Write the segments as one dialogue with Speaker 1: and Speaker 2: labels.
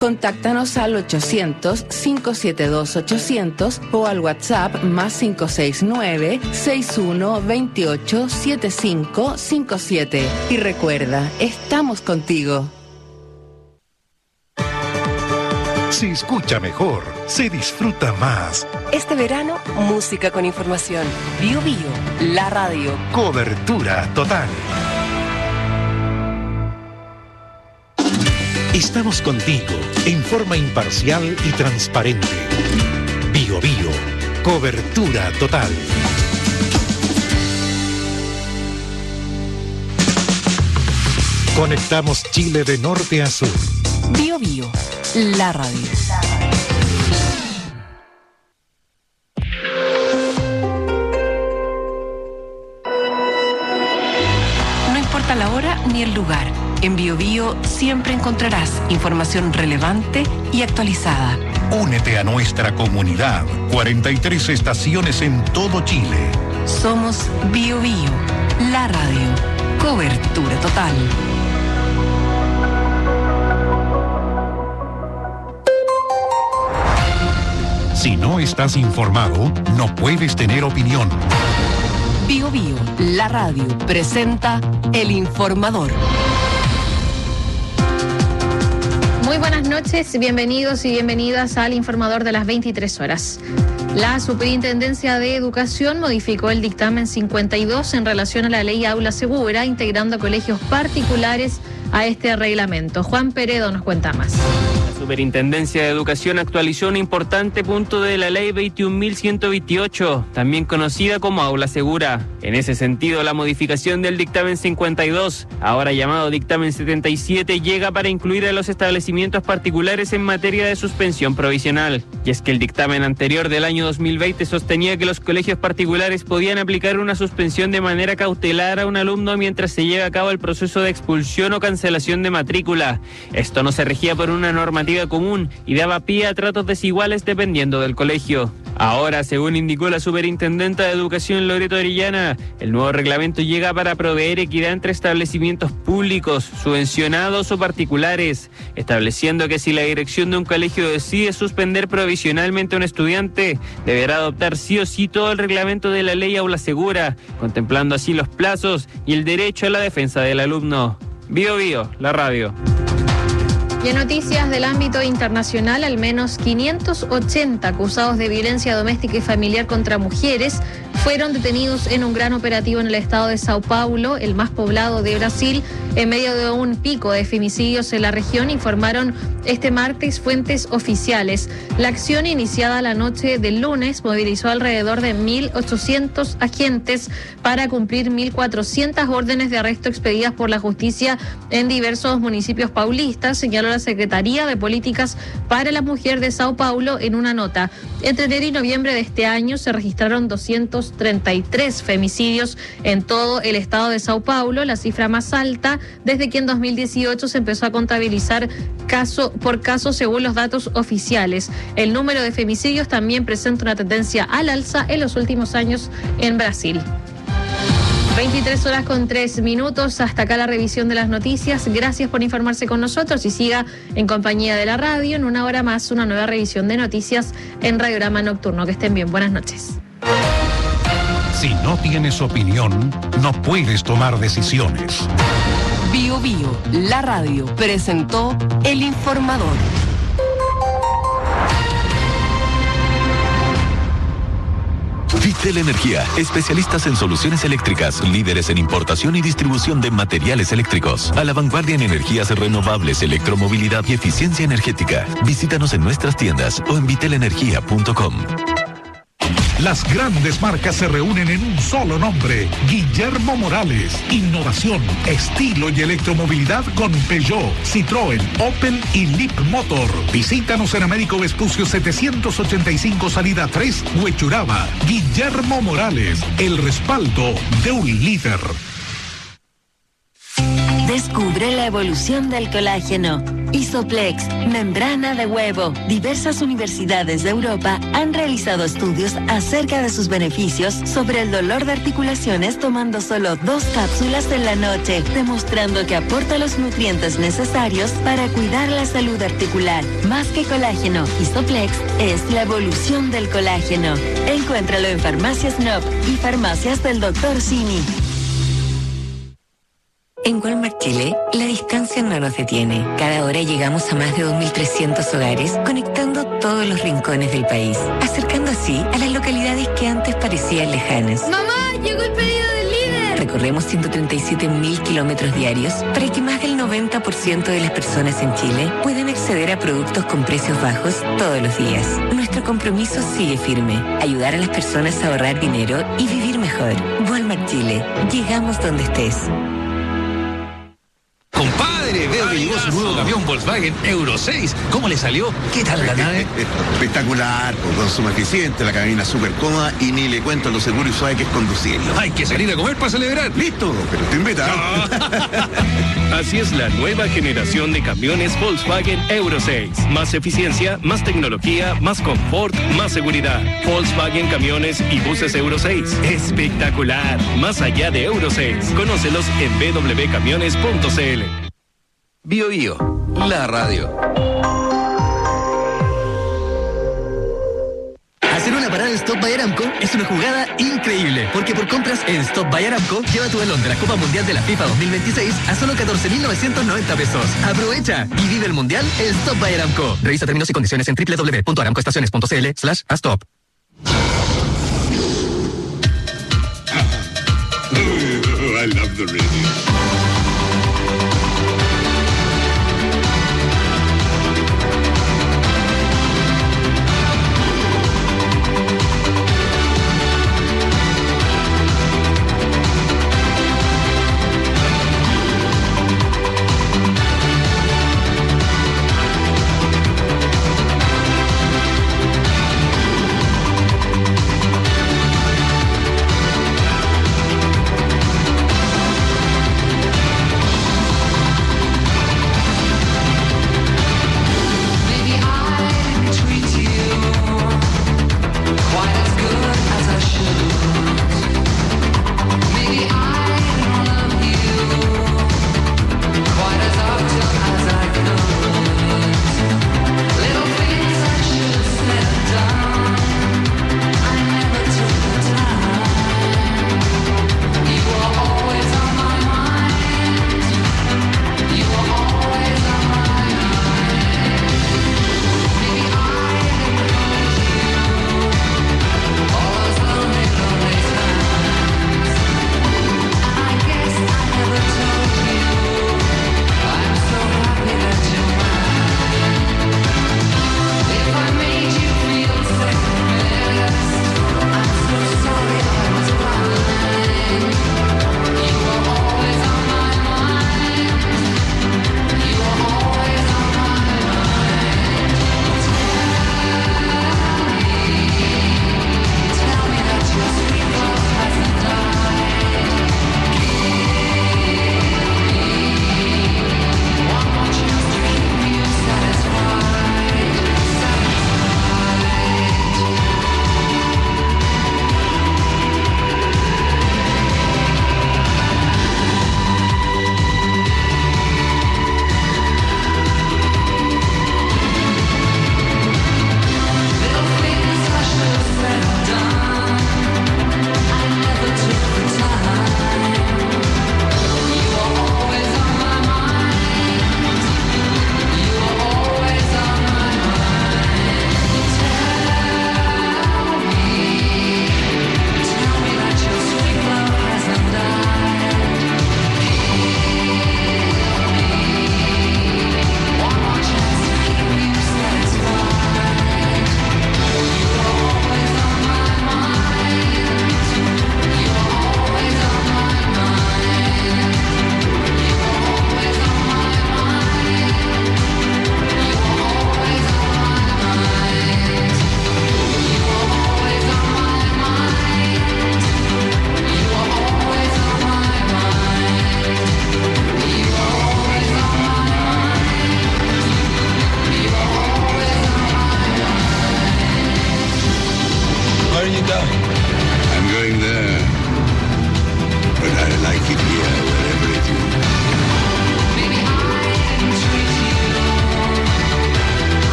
Speaker 1: Contáctanos al 800-572-800 o al WhatsApp más 569-6128-7557. Y recuerda, estamos contigo.
Speaker 2: Se escucha mejor, se disfruta más.
Speaker 3: Este verano, música con información. Bio Bio, la radio.
Speaker 2: Cobertura total. Estamos contigo en forma imparcial y transparente. Bio Bio, cobertura total. Conectamos Chile de norte a sur.
Speaker 3: Bio Bio, la radio. No importa la hora ni el lugar. En Bio Bio siempre encontrarás información relevante y actualizada.
Speaker 2: Únete a nuestra comunidad. 43 estaciones en todo Chile.
Speaker 3: Somos Bio Bio, la radio. Cobertura total.
Speaker 2: Si no estás informado, no puedes tener opinión.
Speaker 3: Bio Bio, la radio, presenta El Informador.
Speaker 4: Muy buenas noches, bienvenidos y bienvenidas al Informador de las 23 horas. La Superintendencia de Educación modificó el dictamen 52 en relación a la ley Aula Segura, integrando colegios particulares a este reglamento. Juan Peredo nos cuenta más.
Speaker 5: La Superintendencia de Educación actualizó un importante punto de la ley 21.128, también conocida como Aula Segura. En ese sentido, la modificación del dictamen 52, ahora llamado dictamen 77, llega para incluir a los establecimientos particulares en materia de suspensión provisional. Y es que el dictamen anterior del año 2020 sostenía que los colegios particulares podían aplicar una suspensión de manera cautelar a un alumno mientras se lleva a cabo el proceso de expulsión o cancelación de matrícula. Esto no se regía por una normativa común y daba pie a tratos desiguales dependiendo del colegio. Ahora, según indicó la superintendenta de Educación Loreto Orellana, el nuevo reglamento llega para proveer equidad entre establecimientos públicos, subvencionados o particulares, estableciendo que si la dirección de un colegio decide suspender provisionalmente a un estudiante, deberá adoptar sí o sí todo el reglamento de la ley Aula Segura, contemplando así los plazos y el derecho a la defensa del alumno. Bio Bio, la radio.
Speaker 4: Y en noticias del ámbito internacional, al menos 580 acusados de violencia doméstica y familiar contra mujeres fueron detenidos en un gran operativo en el estado de Sao Paulo, el más poblado de Brasil, en medio de un pico de femicidios en la región, informaron este martes fuentes oficiales. La acción, iniciada la noche del lunes, movilizó alrededor de 1.800 agentes para cumplir 1.400 órdenes de arresto expedidas por la justicia en diversos municipios paulistas, señaló la Secretaría de Políticas para la Mujer de Sao Paulo en una nota. Entre enero y noviembre de este año se registraron 233 femicidios en todo el estado de Sao Paulo, la cifra más alta desde que en 2018 se empezó a contabilizar caso por caso según los datos oficiales. El número de femicidios también presenta una tendencia al alza en los últimos años en Brasil. 23 horas con 3 minutos, hasta acá la revisión de las noticias. Gracias por informarse con nosotros y siga en compañía de la radio. En una hora más, una nueva revisión de noticias en Radiograma Nocturno. Que estén bien, buenas noches.
Speaker 2: Si no tienes opinión, no puedes tomar decisiones.
Speaker 3: Bio Bio, la radio, presentó El Informador.
Speaker 6: Vitel Energía, especialistas en soluciones eléctricas, líderes en importación y distribución de materiales eléctricos, a la vanguardia en energías renovables, electromovilidad y eficiencia energética. Visítanos en nuestras tiendas o en vitelenergia.com.
Speaker 2: Las grandes marcas se reúnen en un solo nombre. Guillermo Morales. Innovación, estilo y electromovilidad con Peugeot, Citroën, Opel y Leap Motor. Visítanos en Américo Vespucio 785 salida 3, Huechuraba. Guillermo Morales, el respaldo de un líder.
Speaker 3: Descubre
Speaker 7: sobre la evolución del colágeno. Isoplex, membrana de huevo. Diversas universidades de Europa han realizado estudios acerca de sus beneficios sobre el dolor de articulaciones tomando solo 2 cápsulas en la noche, demostrando que aporta los nutrientes necesarios para cuidar la salud articular. Más que colágeno, Isoplex es la evolución del colágeno. Encuéntralo en Farmacias Nob y Farmacias del Dr. Simi.
Speaker 8: En Walmart Chile, la distancia no nos detiene. Cada hora llegamos a más de 2.300 hogares, conectando todos los rincones del país, acercando así a las localidades que antes parecían lejanas.
Speaker 4: ¡Mamá! ¡Llegó el pedido del líder!
Speaker 8: Recorremos 137.000 kilómetros diarios para que más del 90% de las personas en Chile puedan acceder a productos con precios bajos todos los días. Nuestro compromiso sigue firme: ayudar a las personas a ahorrar dinero y vivir mejor. Walmart Chile. Llegamos donde estés.
Speaker 9: Compadre, veo que llegó su nuevo camión Volkswagen Euro 6. ¿Cómo le salió? ¿Qué tal la nave?
Speaker 10: Espectacular, con consumo eficiente, la cabina súper cómoda y ni le cuento lo seguro y suave que es conducirlo.
Speaker 9: Hay que salir a comer para celebrar.
Speaker 10: Listo, pero te invita.
Speaker 11: Así es la nueva generación de camiones Volkswagen Euro 6. Más eficiencia, más tecnología, más confort, más seguridad. Volkswagen Camiones y Buses Euro 6. Espectacular. Más allá de Euro 6. Conócelos en www.camiones.cl.
Speaker 9: Bio Bio, la radio.
Speaker 12: Hacer una parada en Stop by Aramco es una jugada increíble, porque por compras en Stop by Aramco, lleva tu balón de la Copa Mundial de la FIFA 2026 a solo 14.990 pesos. Aprovecha y vive el Mundial en Stop by Aramco. Revisa términos y condiciones en www.aramcoestaciones.cl/astop.
Speaker 13: I love the radio.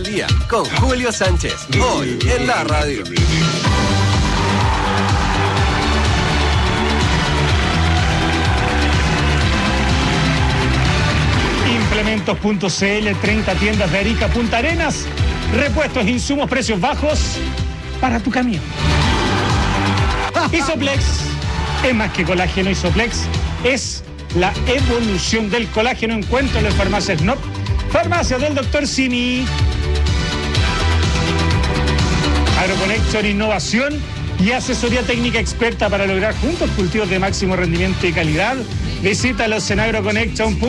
Speaker 14: día con Julio Sánchez. Hoy en la radio.
Speaker 15: Implementos.cl, 30 tiendas de Arica, Punta Arenas, repuestos, insumos, precios bajos para tu camión. Isoplex es más que colágeno. Isoplex es la evolución del colágeno. Encuéntralo en Farmacias NOP, Farmacia del Dr. Simi. AgroConnector, innovación y asesoría técnica experta para lograr juntos cultivos de máximo rendimiento y calidad. Visítalos en agroconnection.cl.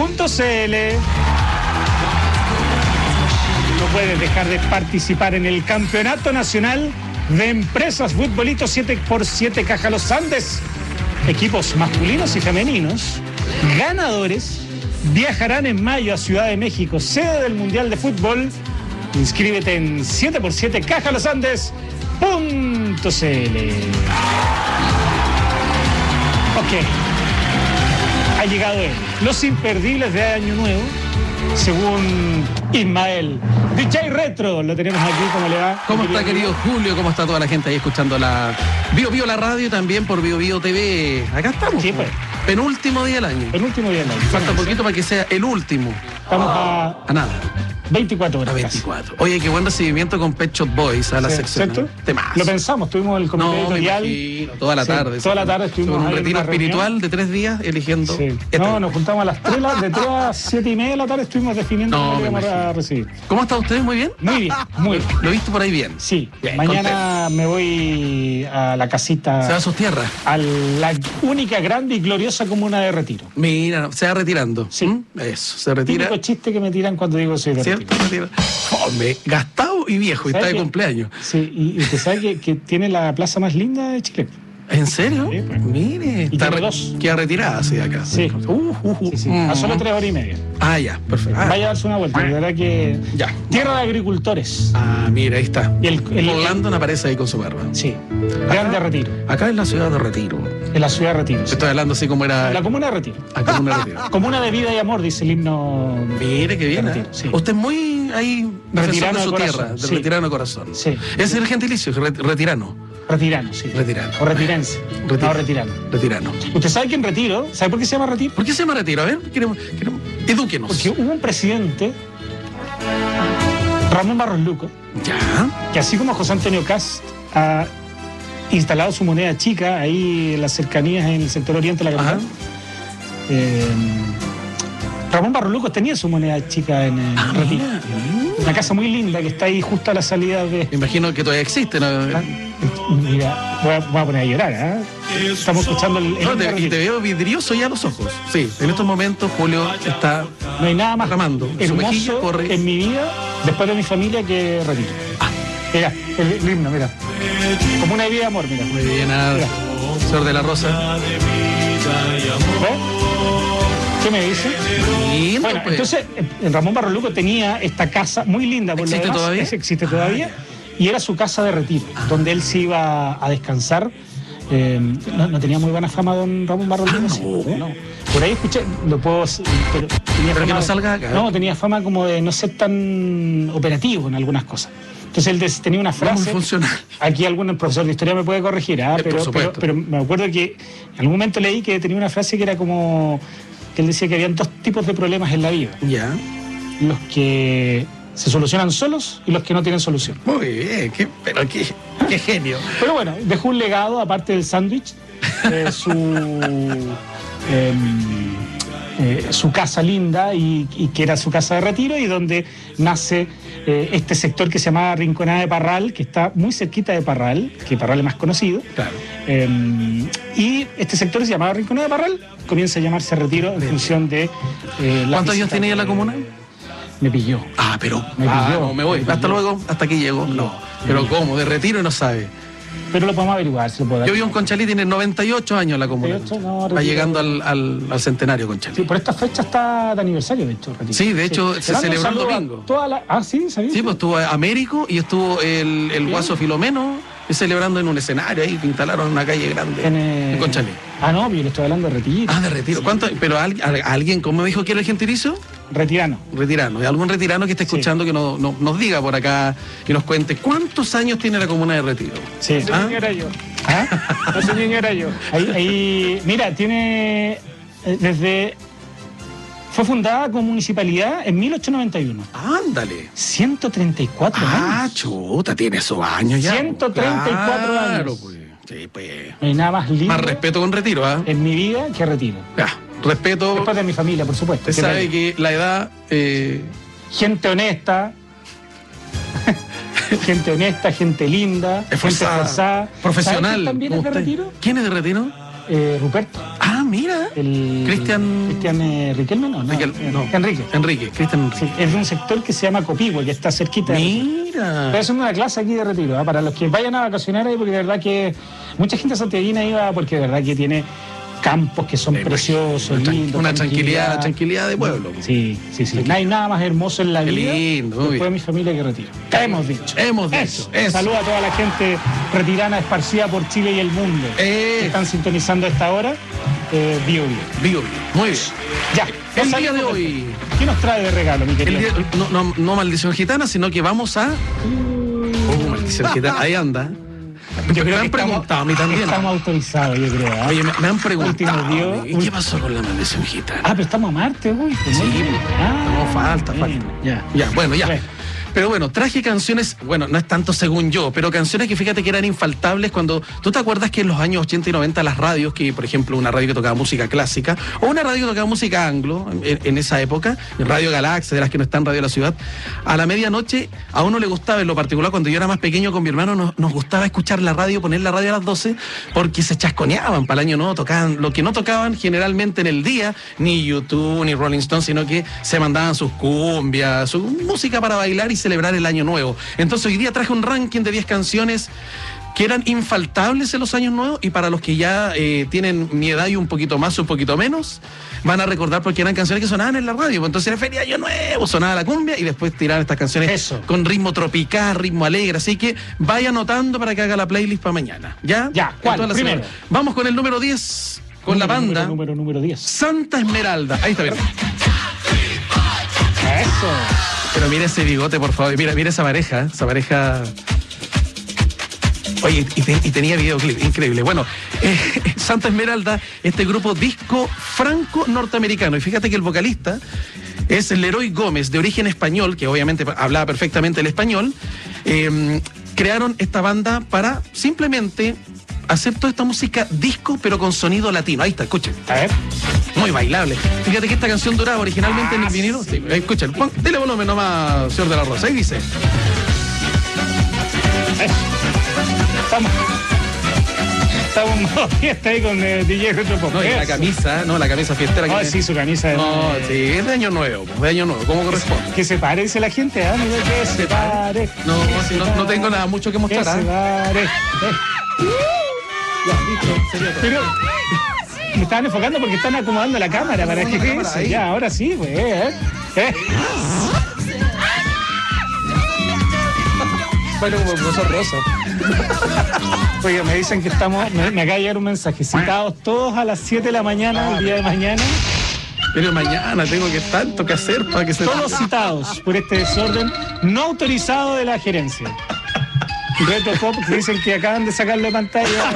Speaker 15: No puedes dejar de participar en el Campeonato Nacional de Empresas Futbolito 7x7 Caja Los Andes. Equipos masculinos y femeninos ganadores viajarán en mayo a Ciudad de México, sede del Mundial de Fútbol. Inscríbete en 7x7 cajalosandes.cl. Ok. Ha llegado él. Los imperdibles de Año Nuevo, según Ismael. DJ Retro, lo tenemos aquí, ¿cómo le va?
Speaker 16: ¿Cómo está, querido Julio? ¿Cómo está toda la gente ahí escuchando la Bio la radio, también por Bio TV? Acá estamos.
Speaker 15: Sí, pues.
Speaker 16: Penúltimo día del año.
Speaker 15: Penúltimo día del año.
Speaker 16: Falta poquito para que sea el último.
Speaker 15: Estamos a
Speaker 16: nada.
Speaker 15: 24 horas.
Speaker 16: A 24. Oye, qué buen recibimiento con Pet Shop Boys a la sección.
Speaker 15: ¿Cierto?
Speaker 16: Temazo.
Speaker 15: Lo pensamos, tuvimos el comité editorial.
Speaker 16: Toda la tarde.
Speaker 15: Toda la tarde estuvimos
Speaker 16: en un
Speaker 15: ahí
Speaker 16: retiro
Speaker 15: en una
Speaker 16: espiritual
Speaker 15: reunión
Speaker 16: de 3 días eligiendo.
Speaker 15: Sí. No, nos juntamos a las 3, de 3 a 7:30 de la tarde estuvimos definiendo cómo íbamos a recibir.
Speaker 16: ¿Cómo está usted? ¿Muy bien?
Speaker 15: Muy bien, muy bien.
Speaker 16: ¿Lo he visto por ahí bien?
Speaker 15: Sí.
Speaker 16: Bien,
Speaker 15: mañana
Speaker 16: contento.
Speaker 15: Me voy a la casita.
Speaker 16: ¿Se va a sus tierras?
Speaker 15: A la única, grande y gloriosa comuna de Retiro.
Speaker 16: Mira, se va retirando.
Speaker 15: Sí.
Speaker 16: Eso, se retira.
Speaker 15: Típico chiste que me tiran cuando digo soy de
Speaker 16: ¿Cierto?
Speaker 15: Retiro.
Speaker 16: Hombre, gastado y viejo, y está de cumpleaños.
Speaker 15: Sí, y usted sabe que tiene la plaza más linda de Chile.
Speaker 16: ¿En serio?
Speaker 15: Sí, pues.
Speaker 16: Mire, está queda retirada así de acá.
Speaker 15: Sí. Sí. A solo 3 horas y media.
Speaker 16: Ah, ya, perfecto.
Speaker 15: Vaya a darse una vuelta, de verdad que.
Speaker 16: Ya.
Speaker 15: Tierra de agricultores.
Speaker 16: Ah, mira, ahí está.
Speaker 15: Y el
Speaker 16: Landon aparece ahí con su barba.
Speaker 15: Sí. Grande Retiro.
Speaker 16: Acá en la ciudad de Retiro.
Speaker 15: En la ciudad de Retiro. Sí.
Speaker 16: Estoy hablando así como era.
Speaker 15: La comuna de Retiro.
Speaker 16: La comuna de Retiro.
Speaker 15: Comuna de vida y amor, dice el himno.
Speaker 16: Mire, qué bien.
Speaker 15: Retiro, sí.
Speaker 16: Usted es muy ahí
Speaker 15: retirano
Speaker 16: de su
Speaker 15: corazón,
Speaker 16: tierra,
Speaker 15: sí.
Speaker 16: retirano de corazón.
Speaker 15: Sí.
Speaker 16: Ese es el gentilicio, retirano.
Speaker 15: Retirano, sí.
Speaker 16: Retirano.
Speaker 15: O retirense. No, retirano.
Speaker 16: Retirano.
Speaker 15: ¿Usted sabe que en Retiro? ¿Sabe por qué se llama Retiro?
Speaker 16: ¿Por qué se llama Retiro? A ver, queremos edúquenos.
Speaker 15: Porque hubo un presidente, Ramón Barros Luco, que así como José Antonio Cast ha instalado su moneda chica ahí en las cercanías en el sector oriente de la capital, Ramón Barros Luco tenía su moneda chica en Retiro. Una casa muy linda que está ahí justo a la salida de...
Speaker 16: Me imagino que todavía existe, ¿no?
Speaker 15: Mira, voy a poner a llorar, ¿eh? Estamos escuchando el
Speaker 16: y te veo vidrioso ya los ojos. Sí, en estos momentos Julio está...
Speaker 15: No hay nada más
Speaker 16: ramando.
Speaker 15: hermoso en mi vida, después de mi familia, que Retiro. Mira, el himno, mira. Como una vida de amor, mira.
Speaker 16: Muy bien, Señor de la Rosa.
Speaker 15: ¿Ves? ¿Qué me dice?
Speaker 16: Lindo,
Speaker 15: bueno,
Speaker 16: pues.
Speaker 15: entonces Ramón Barros Luco tenía esta casa muy linda. Por
Speaker 16: ¿Existe
Speaker 15: lo demás,
Speaker 16: todavía?
Speaker 15: Existe todavía. Y era su casa de retiro, donde él se iba a descansar. No tenía muy buena fama don Ramón Barros Luco. No. Por ahí escuché, lo puedo... Pero
Speaker 16: que no salga acá.
Speaker 15: No, tenía fama como de no ser tan operativo en algunas cosas. Entonces él tenía una frase...
Speaker 16: muy funcional.
Speaker 15: Aquí algún profesor de historia me puede corregir, pero me acuerdo que en algún momento leí que tenía una frase que era como... que él decía que habían 2 tipos de problemas en la vida.
Speaker 16: Ya.
Speaker 15: Los que se solucionan solos y los que no tienen solución.
Speaker 16: Muy bien, qué genio.
Speaker 15: Pero bueno, dejó un legado, aparte del sándwich, su casa linda y que era su casa de retiro, y donde nace este sector que se llamaba Rinconada de Parral, que está muy cerquita de Parral, que Parral es más conocido.
Speaker 16: Claro.
Speaker 15: Y este sector se llamaba Rinconada de Parral, comienza a llamarse Retiro en función de...
Speaker 16: ¿Cuántos años tenía la comuna?
Speaker 15: Me pilló.
Speaker 16: Pero... no, me voy. Hasta luego, hasta aquí llego. No. Pero ¿cómo? De Retiro no sabe.
Speaker 15: Pero lo podemos averiguar, se lo puedo dar.
Speaker 16: Yo vivo en Conchalí, tiene 98 años la comuna.
Speaker 15: 98, no,
Speaker 16: va llegando al centenario Conchalí.
Speaker 15: Sí, por esta fecha está de aniversario, de hecho, Retiro.
Speaker 16: Sí, de hecho, se celebró el domingo.
Speaker 15: Sí, ¿sabías?
Speaker 16: Sí, pues estuvo Américo y estuvo el Guaso Filomeno celebrando en un escenario ahí, que instalaron una calle grande en Conchalí.
Speaker 15: No, yo le estoy hablando de Retiro.
Speaker 16: De Retiro. ¿Cuánto? Pero alguien, ¿cómo me dijo que era el gentilicio?
Speaker 15: Retirano.
Speaker 16: Retirano. ¿Y algún retirano que esté escuchando que nos diga por acá, que nos cuente cuántos años tiene la comuna de Retiro?
Speaker 15: Sí.
Speaker 16: ¿Ah?
Speaker 15: Ese niño era yo. Ese niño era yo. Ahí, mira, tiene fue fundada como municipalidad en 1891.
Speaker 16: Ándale.
Speaker 15: 134 años.
Speaker 16: Ah, chuta, tiene esos años ya.
Speaker 15: 134 años.
Speaker 16: Pues. Sí, pues.
Speaker 15: No hay nada más lindo.
Speaker 16: Más respeto con Retiro, ¿ah?
Speaker 15: En mi vida que Retiro.
Speaker 16: Ya, respeto.
Speaker 15: Después de mi familia, por supuesto.
Speaker 16: Usted sabe que la edad...
Speaker 15: Gente honesta. Gente honesta, gente linda,
Speaker 16: esforzada,
Speaker 15: gente esforzada.
Speaker 16: profesional.
Speaker 15: ¿Quién también es de Retiro?
Speaker 16: ¿Quién es de Retiro?
Speaker 15: Ruperto.
Speaker 16: Ah, mira.
Speaker 15: Cristian Riquelme, no. Enrique.
Speaker 16: Cristian Enrique.
Speaker 15: Sí, es de un sector que se llama Copihue, que está cerquita.
Speaker 16: Mira.
Speaker 15: Estoy haciendo una clase aquí de Retiro, para los que vayan a vacacionar ahí, porque de verdad que mucha gente santiaguina iba, porque de verdad que tiene campos que son preciosos, lindos.
Speaker 16: Una tranquilidad de pueblo.
Speaker 15: Sí. No hay nada más hermoso en la vida
Speaker 16: lindo,
Speaker 15: después de mi familia que Retiro. Hemos dicho. Eso. Saludo a toda la gente retirana esparcida por Chile y el mundo que están sintonizando a esta hora. Bio.
Speaker 16: Muy bien.
Speaker 15: Ya.
Speaker 16: El día de hoy.
Speaker 15: ¿Qué nos trae de regalo, mi querido?
Speaker 16: No maldición gitana, sino que vamos a... maldición gitana. Ahí anda.
Speaker 15: Yo creo
Speaker 16: me han preguntado a mí también.
Speaker 15: Estamos autorizados, yo creo.
Speaker 16: Oye, me han preguntado. ¿Y qué pasó con la maldición gitana?
Speaker 15: Pero estamos a Marte, güey.
Speaker 16: Sí, no falta. Ya, bueno, ya. Pero bueno, traje canciones, bueno, no es tanto según yo, pero canciones que fíjate que eran infaltables cuando... ¿Tú te acuerdas que en los años 80 y 90 las radios, que por ejemplo una radio que tocaba música clásica, o una radio que tocaba música anglo, en esa época, Radio Galaxia, de las que no están Radio de la Ciudad, a la medianoche a uno le gustaba, en lo particular cuando yo era más pequeño con mi hermano, nos gustaba escuchar la radio, poner la radio a las 12, porque se chasconeaban para el año nuevo, tocaban lo que no tocaban generalmente en el día, ni YouTube, ni Rolling Stone, sino que se mandaban sus cumbias, su música para bailar y celebrar el año nuevo. Entonces hoy día traje un ranking de 10 canciones que eran infaltables en los años nuevos, y para los que ya tienen mi edad y un poquito más o un poquito menos, van a recordar porque eran canciones que sonaban en la radio. Entonces era Feria Año Nuevo, sonaba la cumbia y después tiraban estas canciones con ritmo tropical, ritmo alegre. Así que vaya anotando para que haga la playlist para mañana. ¿Ya?
Speaker 15: ¿Cuál? Primero.
Speaker 16: Vamos con el número 10, con la banda.
Speaker 15: Número 10.
Speaker 16: Santa Esmeralda. Ahí está bien.
Speaker 15: Eso.
Speaker 16: Pero mira ese bigote, por favor. Mira esa pareja. Oye, y tenía videoclip, increíble. Bueno, Santa Esmeralda, este grupo disco franco-norteamericano. Y fíjate que el vocalista es Leroy Gómez, de origen español, que obviamente hablaba perfectamente el español. Crearon esta banda para simplemente hacer toda esta música disco, pero con sonido latino. Ahí está, escuchen.
Speaker 15: A ver.
Speaker 16: Muy bailable. Fíjate que esta canción duraba originalmente en el vinilo. Sí, escuchen, dele volumen nomás, señor de la Rosa. Ahí dice.
Speaker 15: Estamos en modo fiesta ahí con DJ Retropop.
Speaker 16: No, y la camisa fiestera.
Speaker 15: No, sí, su camisa.
Speaker 16: Sí, es de año nuevo, ¿cómo corresponde?
Speaker 15: Que se pare, dice la gente, que se pare.
Speaker 16: No tengo nada mucho que mostrar.
Speaker 15: Que se pare. Ya, listo. Pero me estaban enfocando porque están acomodando la cámara para que eso. Ya, ahora sí, güey.
Speaker 16: Bueno, como el profesor Rosa.
Speaker 15: Oye, me dicen que estamos... Me acaba de llegar un mensaje. Citados todos a las 7 de la mañana, el día de mañana.
Speaker 16: Pero mañana tengo tanto que hacer para que se...
Speaker 15: Todos citados por este desorden no autorizado de la gerencia. Retropop, que dicen que acaban de sacarle pantalla.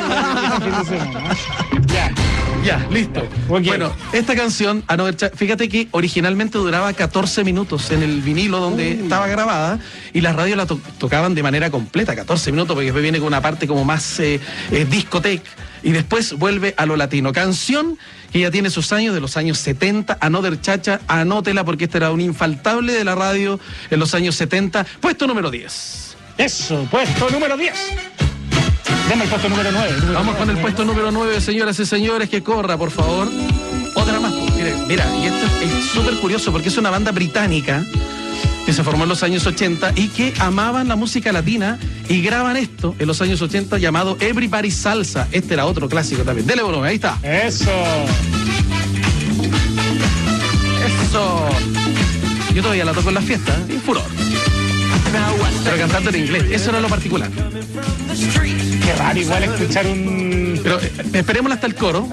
Speaker 16: Ya, listo.
Speaker 15: Okay.
Speaker 16: Bueno, esta canción, fíjate que originalmente duraba 14 minutos en el vinilo donde estaba grabada, y las radios la tocaban de manera completa, 14 minutos, porque después viene con una parte como más discoteca, y después vuelve a lo latino. Canción que ya tiene sus años, de los años 70, Another Chacha, anótela porque este era un infaltable de la radio en los años 70. Puesto número 10.
Speaker 15: Eso, puesto número 10. Dame el puesto número 9.
Speaker 16: Vamos con el puesto número 9, señoras y señores, que corra, por favor. Otra más. Mira, y esto es súper curioso porque es una banda británica que se formó en los años 80 y que amaban la música latina y graban esto en los años 80 llamado Everybody Salsa. Este era otro clásico también. Dele volumen, ahí está.
Speaker 15: Eso.
Speaker 16: Yo todavía la toco en las fiestas, furor. Pero cantando en inglés, eso era lo particular.
Speaker 15: Qué raro igual escuchar un...
Speaker 16: Pero esperémosla hasta el coro.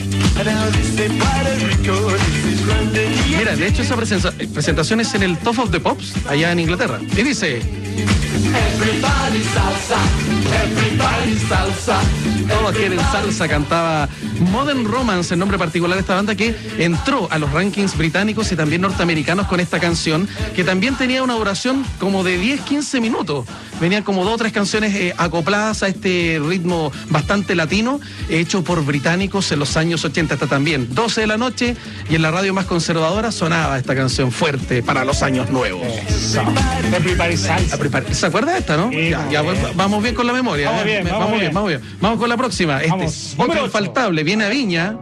Speaker 16: Mira, de hecho esa presentación es en el Top of the Pops, allá en Inglaterra. Y dice... Everybody salsa, everybody salsa. Todos quieren salsa, cantaba Modern Romance, el nombre particular de esta banda que entró a los rankings británicos y también norteamericanos con esta canción, que también tenía una duración como de 10-15 minutos. Venían como 2 o 3 canciones acopladas a este ritmo bastante latino, hecho por británicos en los años 80. Hasta también 12 de la noche y en la radio más conservadora sonaba esta canción fuerte para los años nuevos.
Speaker 15: Everybody salsa.
Speaker 16: ¿Se acuerda de esta, no? Ya, vamos bien con la memoria. Vamos bien. Vamos con la próxima. Este es otro infaltable. Viene a Viña.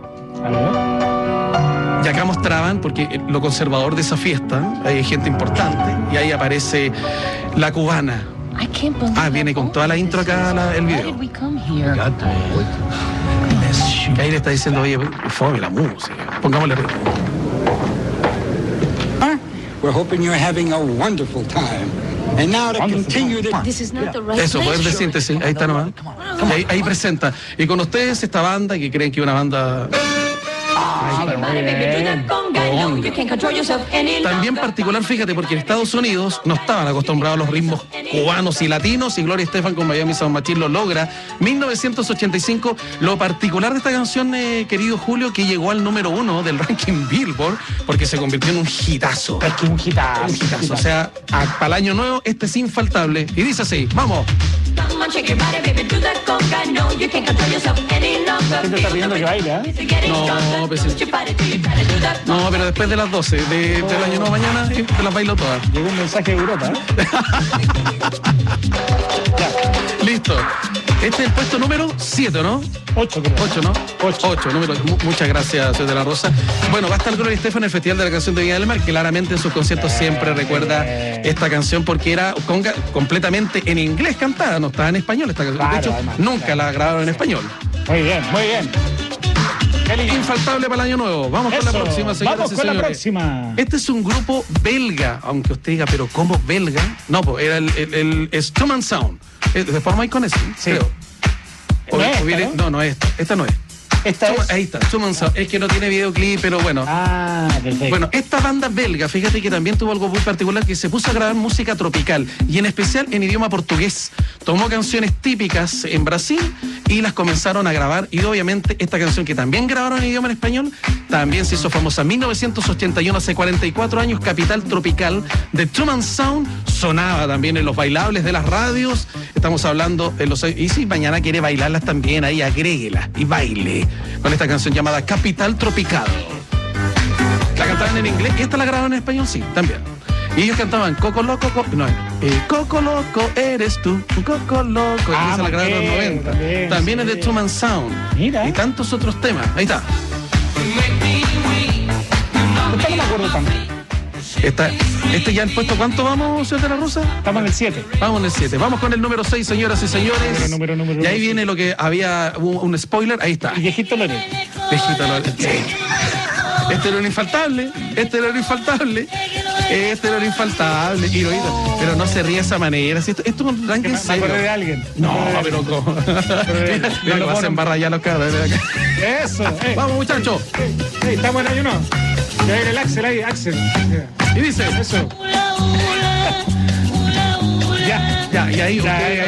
Speaker 16: Y acá mostraban, porque lo conservador de esa fiesta, hay gente importante, y ahí aparece la cubana. Viene con toda la intro acá el video. Y ahí le está diciendo, oye, fome la música. Pongámosle ritmo.
Speaker 17: We're hoping you're having a wonderful time. And now to continue the...
Speaker 16: Eso, poder de síntesis, ahí está nomás. Ahí presenta. Y con ustedes esta banda que creen que es una banda... También particular, fíjate, porque en Estados Unidos no estaban acostumbrados a los ritmos cubanos y latinos, y Gloria Estefan con Miami Sound Machine lo logra. 1985, lo particular de esta canción, querido Julio, que llegó al número 1 del ranking Billboard, porque se convirtió en un hitazo.
Speaker 15: Es que un hitazo.
Speaker 16: O sea, para el año nuevo, este es infaltable. Y dice así, vamos.
Speaker 15: ¿Quién te está pidiendo que baile,
Speaker 16: No, pero después de las 12 del año nuevo mañana, te las bailo todas.
Speaker 15: Llegó un mensaje de Europa,
Speaker 16: Listo. Este es el puesto número 7, ¿no?
Speaker 15: 8, creo.
Speaker 16: 8, ¿no? 8 números. Muchas gracias, señor de la Rosa. Bueno, va a estar Gloria Estefan en el Festival de la Canción de Viña del Mar, que claramente en sus conciertos siempre recuerda esta canción porque era completamente en inglés cantada, no estaba en español esta canción. De hecho, nunca la grabaron en español.
Speaker 15: Muy bien.
Speaker 16: Infaltable para el año nuevo. Vamos con la próxima, señoras
Speaker 15: Vamos
Speaker 16: y
Speaker 15: con
Speaker 16: señores.
Speaker 15: la próxima.
Speaker 16: Este es un grupo belga, aunque usted diga, pero ¿cómo belga? No, pues era el Stuman Sound. ¿De forma y con eso? Sí. Creo. No es esta. Esta no es. Ahí está, Stuman Sound. Es que no tiene videoclip, pero bueno.
Speaker 15: Perfecto.
Speaker 16: Bueno, esta banda belga, fíjate que también tuvo algo muy particular, que se puso a grabar música tropical y en especial en idioma portugués. Tomó canciones típicas en Brasil y las comenzaron a grabar, y obviamente esta canción que también grabaron en idioma en español también se hizo famosa. 1981, hace 44 años, Capital Tropical de Truman Sound sonaba también en los bailables de las radios. Estamos hablando de los... Y si mañana quiere bailarlas también, ahí agréguelas y baile con esta canción llamada Capital Tropical. La cantaban en inglés y esta la grabaron en español, sí, también. Y ellos cantaban Coco Loco, Coco Loco eres tú, Coco Loco. Y esa la grabaron en los 90. También es de Truman Sound.
Speaker 15: Mira.
Speaker 16: Y tantos otros temas. Ahí está.
Speaker 15: No me acuerdo tanto.
Speaker 16: Este ya el puesto, ¿cuánto vamos, señor de la Rosa?
Speaker 15: Estamos en el 7.
Speaker 16: Vamos en el 7. Vamos con el número 6, señoras y señores.
Speaker 15: Número
Speaker 16: y ahí viene lo que había, un spoiler, ahí está.
Speaker 15: El viejito Lore.
Speaker 16: Sí. Este era un infaltable. Pero no se ríe de esa manera. Esto es un ranking serio.
Speaker 15: Me acordé de alguien.
Speaker 16: No, pero ¿cómo? Mira que vas a embarrar ya los cabros.
Speaker 15: Eso.
Speaker 16: Vamos, muchachos.
Speaker 15: Estamos en año nuevo. Ya viene el Axel ahí, Axel.
Speaker 16: Y dice
Speaker 15: eso.
Speaker 16: Y ahí.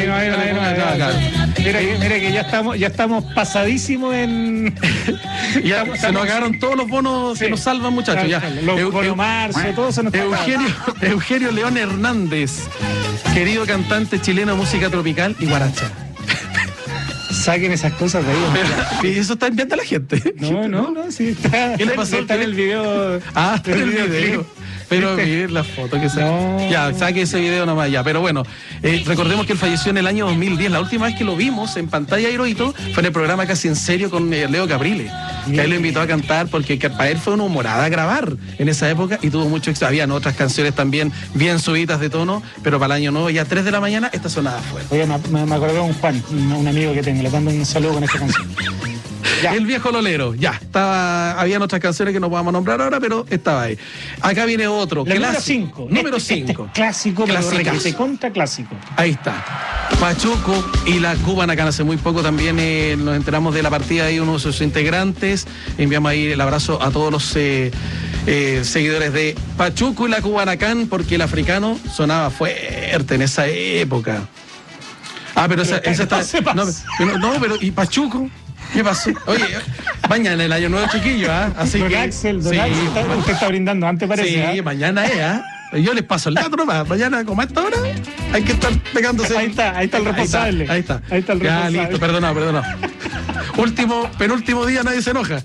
Speaker 15: Mira que ya estamos pasadísimos en...
Speaker 16: Se nos agarraron todos los bonos que nos salvan, muchachos.
Speaker 15: Los bonos marzo, todo se nos
Speaker 16: Eugenio León Hernández, querido cantante chileno de música tropical y guaracha.
Speaker 15: Saquen esas cosas de ahí.
Speaker 16: Y eso está enviando a la gente.
Speaker 15: No, sí está.
Speaker 16: ¿Qué le pasó?
Speaker 15: Está en el video.
Speaker 16: Está en el video. Pero miren la foto que se... No. Ya, saque ese video nomás ya. Pero bueno, recordemos que él falleció en el año 2010. La última vez que lo vimos en pantalla de Hirohito fue en el programa Casi en Serio con Leo Caprile. Que él lo invitó a cantar porque para él fue una humorada grabar en esa época y tuvo mucho éxito. Habían otras canciones también bien subidas de tono, pero para el año nuevo, ya 3 de la mañana, esta sonaba fuerte.
Speaker 15: Oye, me acordé de un Juan, un amigo que tengo. Le mando un saludo con esta canción.
Speaker 16: Ya. El viejo lolero, ya. Habían otras canciones que no podamos nombrar ahora, pero estaba ahí. Acá viene otro.
Speaker 15: Número 5.
Speaker 16: Número 5.
Speaker 15: Clásico, pero contra clásico.
Speaker 16: Ahí está. Pachuco y la Kubanacan. Hace muy poco también nos enteramos de la partida de uno de sus integrantes. Enviamos ahí el abrazo a todos los seguidores de Pachuco y la Kubanacan, porque el africano sonaba fuerte en esa época. Pero esa está. No, pero ¿y Pachuco? ¿Qué pasó? Oye, mañana el año nuevo, chiquillo, Así
Speaker 15: don
Speaker 16: que.
Speaker 15: Axel, usted está brindando antes, parece.
Speaker 16: Sí, mañana es, Yo les paso el dato nomás. Mañana, como a esta hora, hay que estar pegándose.
Speaker 15: Ahí está el responsable.
Speaker 16: Ahí está el
Speaker 15: responsable.
Speaker 16: Ya, listo, perdona. Penúltimo día, nadie se enoja.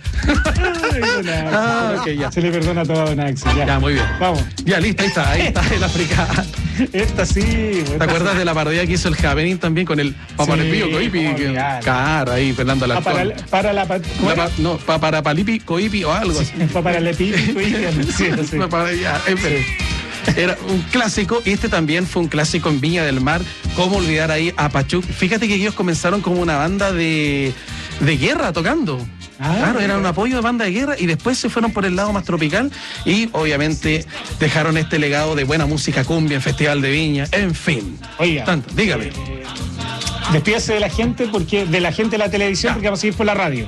Speaker 15: Okay, ya. Se le perdona todo a don Axel. Ya, muy bien. Vamos.
Speaker 16: Ya, listo, ahí está el africano.
Speaker 15: Esta sí.
Speaker 16: ¿Te acuerdas de la parodia que hizo el Happening también con el Papalepillo Coipi? Claro, ahí Fernando Alarcón. Para Palipi Coipi o algo así.
Speaker 15: Para Lepipi Coipi. Sí.
Speaker 16: Era un clásico, y este también fue un clásico en Viña del Mar. ¿Cómo olvidar ahí a Pachuco? Fíjate que ellos comenzaron como una banda de guerra tocando. Claro, era un apoyo de banda de guerra, y después se fueron por el lado más tropical y obviamente dejaron este legado de buena música cumbia en Festival de Viña, en fin.
Speaker 15: Oiga,
Speaker 16: dígame.
Speaker 15: Despídase de la gente, de la televisión, porque vamos a seguir por la radio.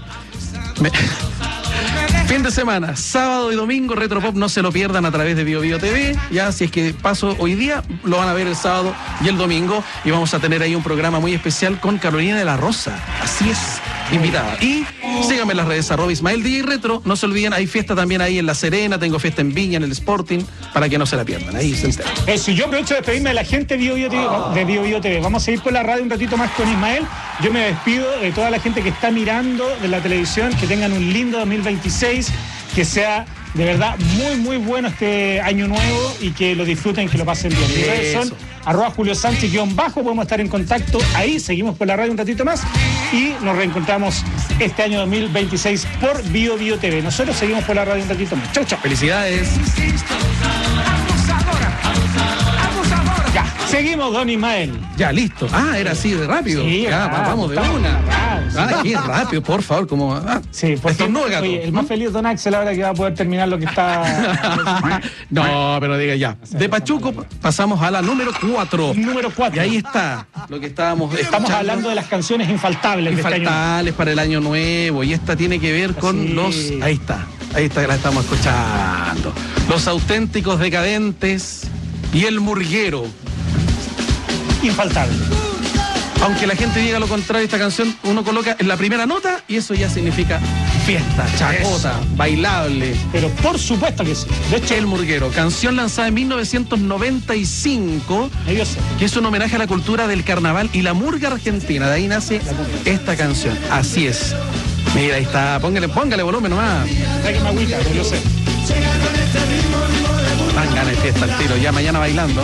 Speaker 16: Fin de semana, sábado y domingo, Retropop, no se lo pierdan a través de BioBio TV. Ya, si es que paso hoy día, lo van a ver el sábado y el domingo. Y vamos a tener ahí un programa muy especial con Carolina de la Rosa. Así es, invitada. Y síganme en las redes, @Ismael DJ Retro. No se olviden, hay fiesta también ahí en La Serena, tengo fiesta en Viña, en el Sporting, para que no se la pierdan. Ahí se enteran.
Speaker 15: Eso, yo aprovecho de despedirme de la gente de BioBio TV. Vamos a seguir por la radio un ratito más con Ismael. Yo me despido de toda la gente que está mirando de la televisión. Que tengan un lindo 2026. Que sea de verdad muy, muy bueno este año nuevo y que lo disfruten, que lo pasen bien. Mis redes son @Julio Sánchez _, podemos estar en contacto ahí, seguimos por la radio un ratito más y nos reencontramos este año 2026 por BioBio TV. Nosotros seguimos por la radio un ratito más. Chau, chau.
Speaker 16: Felicidades.
Speaker 15: Ya, seguimos, don Ismael.
Speaker 16: Ya, listo. Era así de rápido.
Speaker 15: Sí,
Speaker 16: ya, vamos de una. Qué rápido, por favor, como.
Speaker 15: Sí, porque oye, el más feliz don Axel ahora que va a poder terminar lo que está.
Speaker 16: No, pero diga ya. De Pachuco pasamos a la número 4.
Speaker 15: Número 4.
Speaker 16: Y ahí está lo que estamos
Speaker 15: hablando de las canciones infaltables.
Speaker 16: Infaltables para el año nuevo. Y esta tiene que ver con Ahí está, que la estamos escuchando. Los Auténticos Decadentes y El Murguero.
Speaker 15: Infaltable.
Speaker 16: Aunque la gente diga lo contrario, esta canción uno coloca en la primera nota y eso ya significa fiesta, chacota, bailable.
Speaker 15: Pero por supuesto que sí.
Speaker 16: De hecho, El Murguero, canción lanzada en 1995, que es un homenaje a la cultura del carnaval y la murga argentina. De ahí nace esta canción. Así es. Mira, ahí está. Póngale volumen nomás.
Speaker 15: Tráigame agüita, yo sé.
Speaker 16: Dan ganas de fiesta al tiro, ya mañana bailando.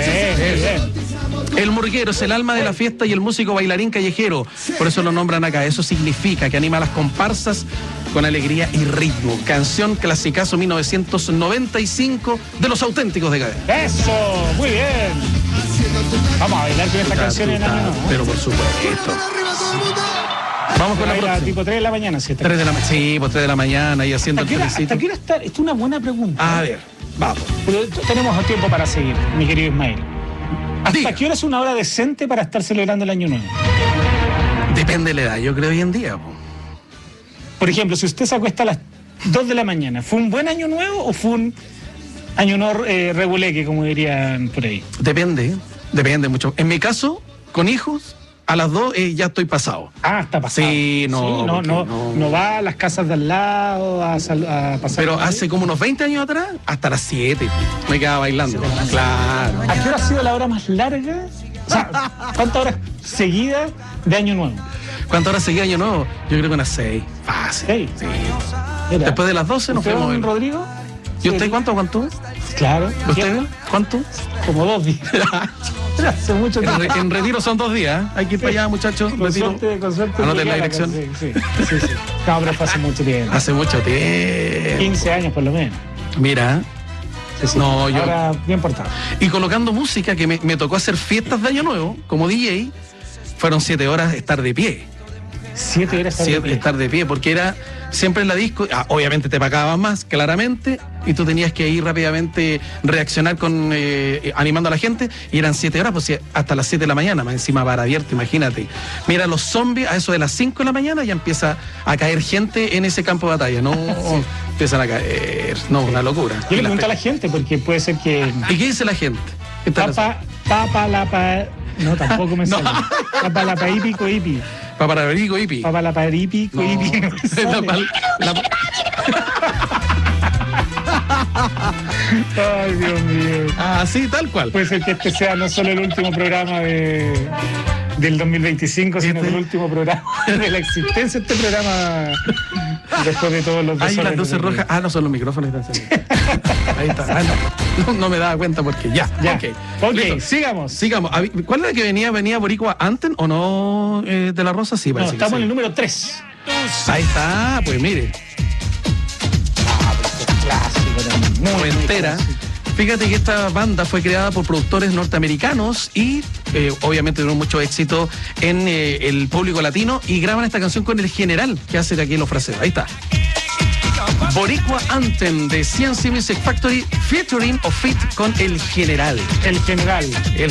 Speaker 16: El Murguero es el alma de la fiesta y el músico bailarín callejero. Por eso lo nombran acá. Eso significa que anima a las comparsas con alegría y ritmo. Canción clasicazo 1995 de Los Auténticos Decadentes.
Speaker 15: ¡Eso! ¡Muy bien! Vamos a bailar con esta canción en año nuevo.
Speaker 16: Pero por supuesto. Vamos con la próxima.
Speaker 15: Tipo 3 de la mañana, ¿sí?
Speaker 16: 3 de la mañana. Sí, pues 3 de la mañana y haciendo el felicito.
Speaker 15: ¿Hasta qué hora está? Esta es una buena pregunta.
Speaker 16: A ver, vamos.
Speaker 15: Pero tenemos tiempo para seguir, mi querido Ismael. ¿Hasta qué hora es una hora decente para estar celebrando el año nuevo?
Speaker 16: Depende de la edad, yo creo hoy en día.
Speaker 15: Por ejemplo, si usted se acuesta a las 2 de la mañana, ¿fue un buen año nuevo o fue un año nuevo reguleque, como dirían por ahí?
Speaker 16: Depende mucho. En mi caso, con hijos, a las 2 ya estoy pasado.
Speaker 15: Está pasado.
Speaker 16: Sí,
Speaker 15: no va a las casas de al lado a pasar.
Speaker 16: Pero hace como unos 20 años atrás, hasta las 7 me quedaba bailando. Claro.
Speaker 15: ¿A qué hora ha sido la hora más larga? O sea, ¿cuántas horas seguidas de año nuevo?
Speaker 16: ¿Cuántas horas seguidas de año nuevo? Yo creo que unas 6. Fácil. Sí. Después de las 12 nos fuimos.
Speaker 15: ¿Usted, Rodrigo?
Speaker 16: ¿Y usted cuánto aguantó?
Speaker 15: Claro.
Speaker 16: ¿Usted cuánto?
Speaker 15: Como 2 días. Hace mucho tiempo.
Speaker 16: En retiro son 2 días. Hay que ir para allá, muchachos.
Speaker 15: Con suerte.
Speaker 16: Anoten la dirección.
Speaker 15: Sí. No, pero fue hace mucho tiempo.
Speaker 16: Hace mucho tiempo.
Speaker 15: 15 años por lo menos.
Speaker 16: Mira.
Speaker 15: Sí. No, yo. Ahora, bien portado.
Speaker 16: Y colocando música que me tocó hacer fiestas de Año Nuevo, como DJ, fueron 7 horas estar de pie.
Speaker 15: 7 horas
Speaker 16: estar de pie, porque era siempre en la disco, obviamente te pagaban más, claramente, y tú tenías que ir rápidamente, reaccionar con animando a la gente, y eran 7 horas, pues hasta las 7 de la mañana, más encima bar abierto, imagínate. Mira, los zombies, a eso de las 5 de la mañana ya empieza a caer gente en ese campo de batalla, ¿no? Sí. Empiezan a caer, no, una locura.
Speaker 15: Yo le pregunto a la gente, porque puede ser que...
Speaker 16: ¿Y qué dice la gente?
Speaker 15: No, tampoco me sale. Papalapaipi coipi.
Speaker 16: Paparaparico ipi.
Speaker 15: Papalaparipi coipi. Ay, Dios mío.
Speaker 16: Así, tal cual.
Speaker 15: Puede ser que este sea no solo el último programa del 2025, sino el último programa de la existencia de este programa. Después de todos los
Speaker 16: desórdenes. Ahí las luces rojas. No, son los micrófonos que están saliendo. Ahí está. No me daba cuenta porque ya.
Speaker 15: Ok, sigamos.
Speaker 16: ¿Cuál era que venía? ¿Venía Boricua antes o no de la Rosa? Sí, parece.
Speaker 15: No, estamos en el número 3.
Speaker 16: Ahí está, pues mire.
Speaker 15: Clásico,
Speaker 16: muy entera. Fíjate que esta banda fue creada por productores norteamericanos y obviamente tuvieron mucho éxito en el público latino y graban esta canción con el General, que hace de aquí los fraseos. Ahí está. Boricua Anthem de CNC Music Factory featuring o fit con el General.
Speaker 15: El General.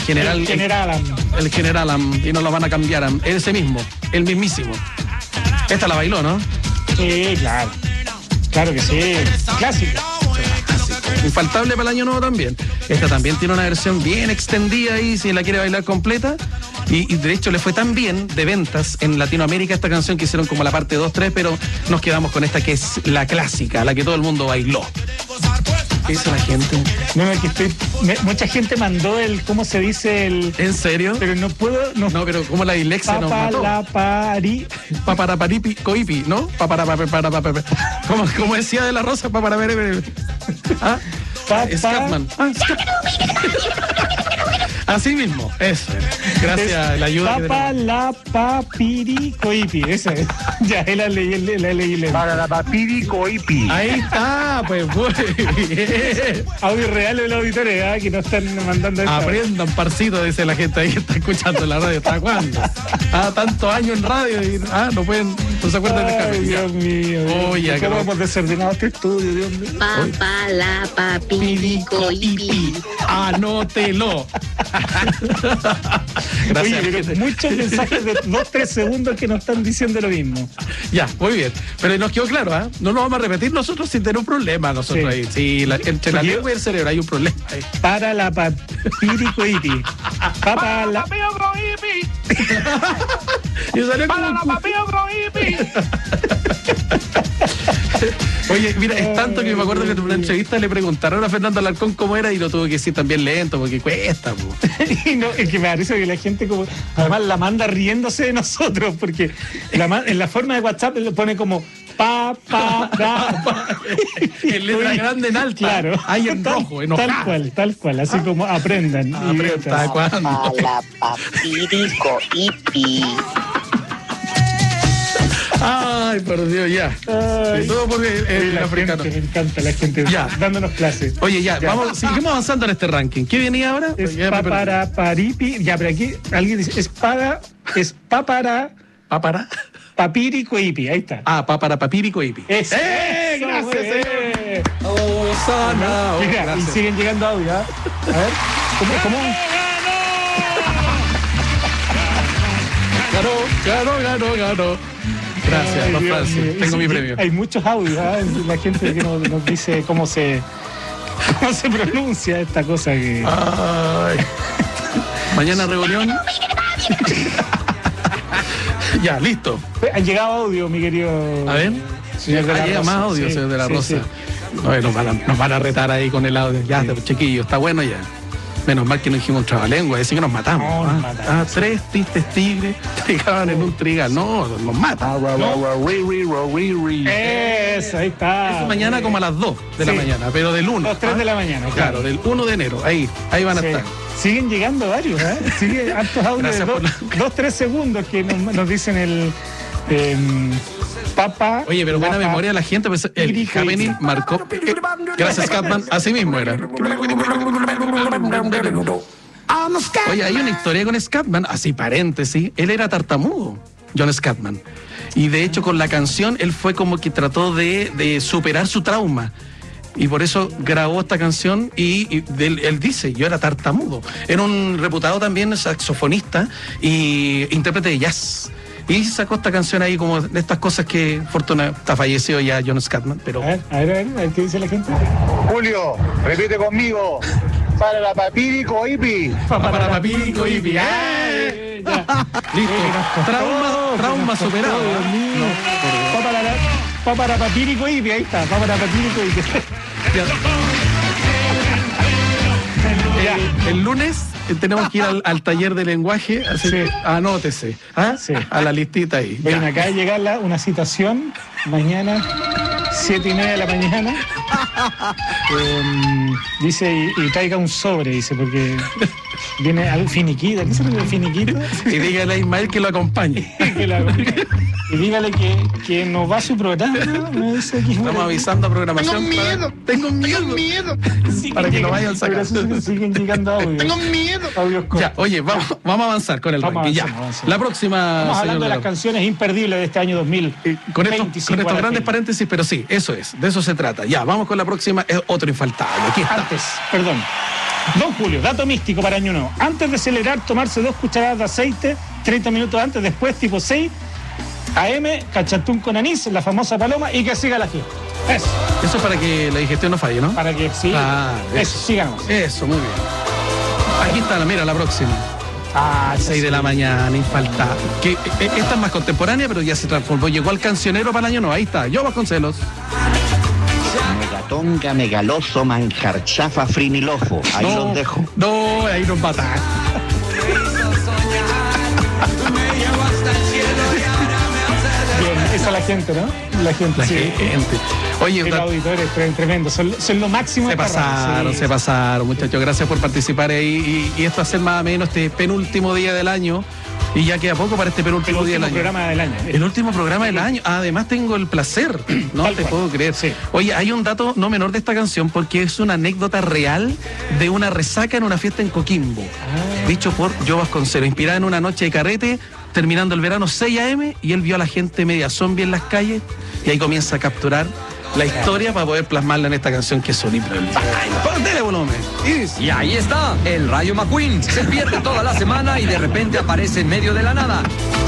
Speaker 16: Y no lo van a cambiar. Ese mismo, el mismísimo. Esta la bailó, ¿no?
Speaker 15: Sí, claro. Claro que sí. Clásico.
Speaker 16: Infaltable para el año nuevo también. Esta también tiene una versión bien extendida ahí, si la quiere bailar completa. Y de hecho le fue tan bien de ventas en Latinoamérica esta canción que hicieron como la parte 2, 3, pero nos quedamos con esta que es la clásica, la que todo el mundo bailó. ¿Qué dice la gente?
Speaker 15: No, mucha gente mandó ¿cómo se dice el?
Speaker 16: ¿En serio?
Speaker 15: Pero no puedo. No,
Speaker 16: pero como la dislexia nos mató. Paparaparipi coipi, ¿no? Como decía de la Rosa, Scatman. Así mismo, eso. Gracias a la ayuda.
Speaker 15: Papalapapiricoipi, esa es. Ya, la leí.
Speaker 16: Papalapapiricoipi. Ahí está, pues muy bien.
Speaker 15: Audio real de los auditores, que no están mandando esto.
Speaker 16: Aprendan, parcito, dice la gente ahí que está escuchando la radio. ¿Hasta cuándo? Tantos años en radio y no se acuerdan de
Speaker 15: Ay, Dios mío.
Speaker 16: Oye,
Speaker 15: ¿cómo hemos desordenado este estudio, Dios mío?
Speaker 7: Papalapapiricoipi.
Speaker 16: Anótelo. Gracias.
Speaker 15: Oye, pero muchos mensajes de 2-3 segundos que nos están diciendo lo mismo.
Speaker 16: Ya, muy bien. Pero nos quedó claro, No nos vamos a repetir nosotros sin tener un problema nosotros ahí. Sí, entre la lengua y el cerebro hay un problema ahí.
Speaker 15: Para la papiricoipi.
Speaker 16: Para la papiricoipi. Para la papiricoipi. Oye, mira, es tanto que me acuerdo que en una entrevista le preguntaron a Fernando Alarcón cómo era y lo tuvo que decir también lento porque cuesta.
Speaker 15: Y no, es que me parece que la gente como además la manda riéndose de nosotros porque en la forma de WhatsApp le pone como
Speaker 16: en letra grande en alta.
Speaker 15: Claro.
Speaker 16: Ahí en rojo, enojado.
Speaker 15: Tal cual, así como aprendan.
Speaker 16: ¿Hasta cuándo?
Speaker 7: La papiricoipi.
Speaker 16: Ay, por Dios, ya.
Speaker 15: Ay,
Speaker 16: todo porque el africano.
Speaker 15: Me encanta la gente
Speaker 16: ya.
Speaker 15: Dándonos clases.
Speaker 16: Oye, ya. Seguimos avanzando en este ranking. ¿Qué venía ahora?
Speaker 15: Es paparaparipi. Ya, pero aquí alguien dice, papara. Papiricoipi, ahí está.
Speaker 16: Paparapapiricoipi.
Speaker 15: Gracias.
Speaker 16: Sana.
Speaker 15: Mira,
Speaker 16: gracias.
Speaker 15: Y siguen llegando audio. A ver, ¿cómo?
Speaker 16: Ganó. Gracias, don Francis. Tengo mi premio.
Speaker 15: Hay muchos audios, la gente que nos dice cómo se pronuncia esta cosa que.
Speaker 16: Ay. Mañana reunión. Ya, listo.
Speaker 15: Han llegado audio, mi querido.
Speaker 16: A ver. Llega más audio, señor de la Rosa. Sí. Oye, nos van a retar ahí con el audio. Ya, chiquillo, está bueno ya. Menos mal que no dijimos trabalengua, decir que nos matamos.
Speaker 15: No,
Speaker 16: 3 tigres trigaban en un trigal. No, nos matan.
Speaker 15: Eso, ahí está.
Speaker 16: Eso mañana como a las 2 de la mañana, pero del 1.
Speaker 15: 3 de la mañana.
Speaker 16: Claro, del 1 de enero. Ahí van a estar.
Speaker 15: Siguen llegando varios, Siguen hartos audios de 2-3 segundos que nos dicen el... Papa.
Speaker 16: Oye, pero buena memoria la gente, pues el Jamenil marcó. Gracias, Scatman. Así mismo era. Oye, hay una historia con Scatman, así paréntesis. Él era tartamudo, John Scatman. Y de hecho con la canción él fue como que trató de superar su trauma. Y por eso grabó esta canción y él dice, yo era tartamudo. Era un reputado también saxofonista y intérprete de jazz. Y sacó esta canción ahí como de estas cosas que Fortuna está fallecido ya John Scatman, pero...
Speaker 15: A ver, ¿qué dice la gente?
Speaker 18: Julio, repite conmigo. Para la papirico hippie.
Speaker 16: Para la papirico hippie. Listo. Trauma superado.
Speaker 15: Para papirico hippie, ahí está. Para papirico hippie.
Speaker 16: El lunes tenemos que ir al taller de lenguaje, así que anótese a la listita ahí.
Speaker 15: Ven, acá de llegar una citación mañana 7:30 de la mañana. Dice, y traiga un sobre, dice, porque viene al finiquito. ¿Qué será el finiquito?
Speaker 16: Y dígale a Ismael que lo acompañe.
Speaker 15: Y dígale que nos va a su programa.
Speaker 16: Estamos avisando a programación.
Speaker 18: Tengo miedo.
Speaker 16: Para que lo vayan sacando.
Speaker 15: Siguen llegando audios.
Speaker 18: Tengo miedo.
Speaker 16: Ya, oye, vamos a avanzar con el ranking. Ya. La próxima.
Speaker 15: Estamos hablando de las canciones imperdibles de este año 2025.
Speaker 16: Con estos grandes paréntesis, pero sí, eso es, de eso se trata. Ya, vamos con la próxima, es otro infaltable. Aquí está.
Speaker 15: Perdón. Don Julio, dato místico para Año Nuevo. Antes de celebrar, tomarse 2 cucharadas de aceite, 30 minutos antes, después, tipo 6 AM, cachatún con anís, la famosa paloma, y que siga la fiesta.
Speaker 16: Eso es para que la digestión no falle, ¿no?
Speaker 15: Para que siga. Eso, sigamos.
Speaker 16: Eso, muy bien. Aquí está, mira, la próxima. 6 de la mañana, infaltable. Esta es más contemporánea, pero ya se transformó. Llegó al cancionero para el Año Nuevo. Ahí está, yo Vasconcelos.
Speaker 10: Megatonga, megaloso, manjarchafa, frinilofo. Ahí los dejo.
Speaker 16: No, ahí nos matan.
Speaker 15: Bien, esa es la gente, ¿no? La gente. Oye, los auditores tremendos, son lo máximo.
Speaker 16: Se pasaron, muchachos. Gracias por participar ahí. Y esto hace más o menos este penúltimo día del año. Y ya queda poco para este penúltimo día del año. El último programa del año. Además tengo el placer. No te puedo creer. Sí. Oye, hay un dato no menor de esta canción porque es una anécdota real de una resaca en una fiesta en Coquimbo. Dicho por Joe Vasconcelos, inspirada en una noche de carrete, terminando el verano 6 AM, y él vio a la gente media zombie en las calles y ahí comienza a capturar la historia para poder plasmarla en esta canción que es un himno. ¡Póntele volumen!
Speaker 19: Y ahí está, el Rayo McQueen. Se pierde toda la semana y de repente aparece en medio de la nada.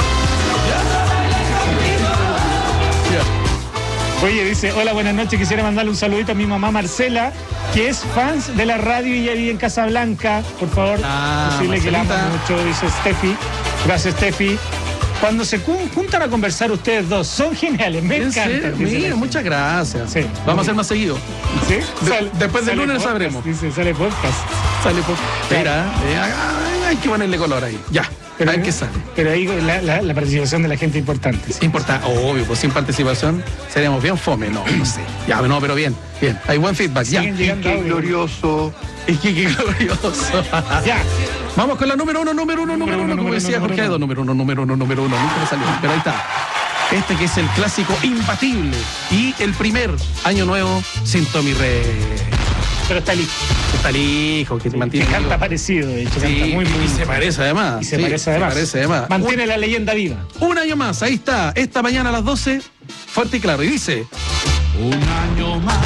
Speaker 15: Oye, dice, hola, buenas noches, quisiera mandarle un saludito a mi mamá Marcela, que es fans de la radio y ya vive en Casablanca. Por favor, decirle que la amo mucho, dice Steffi. Gracias, Steffi. Cuando se juntan a conversar ustedes dos, son geniales, me encantan.
Speaker 16: Mira, muchas gracias.
Speaker 15: Sí.
Speaker 16: Vamos a hacer más seguido.
Speaker 15: ¿Sí?
Speaker 16: Después del lunes
Speaker 15: podcast,
Speaker 16: sabremos.
Speaker 15: Dice, sale podcast.
Speaker 16: Mira, hay que ponerle color ahí. Ya.
Speaker 15: Pero,
Speaker 16: a ver qué sale.
Speaker 15: Pero ahí la participación de la gente es importante.
Speaker 16: Sí. Importante, obvio, pues sin participación seríamos bien fome, no sé. Ya, no, pero bien. Hay buen feedback.
Speaker 15: Siguen llegando
Speaker 10: qué glorioso.
Speaker 16: Qué glorioso.
Speaker 15: Ya.
Speaker 16: Vamos con la número uno, como decía Jorge Edo. Número uno. Nunca me salió, pero ahí está. Este que es el clásico imbatible y el primer Año Nuevo sin Tommy Rey.
Speaker 15: Pero está el hijo.
Speaker 16: Está el hijo que mantiene.
Speaker 15: Que canta parecido, de hecho.
Speaker 16: Sí,
Speaker 15: canta muy.
Speaker 16: Y se parece además.
Speaker 15: Se parece además. Mantiene la leyenda viva.
Speaker 16: Un año más, ahí está. Esta mañana a las 12, fuerte y claro. Y dice:
Speaker 2: un año más.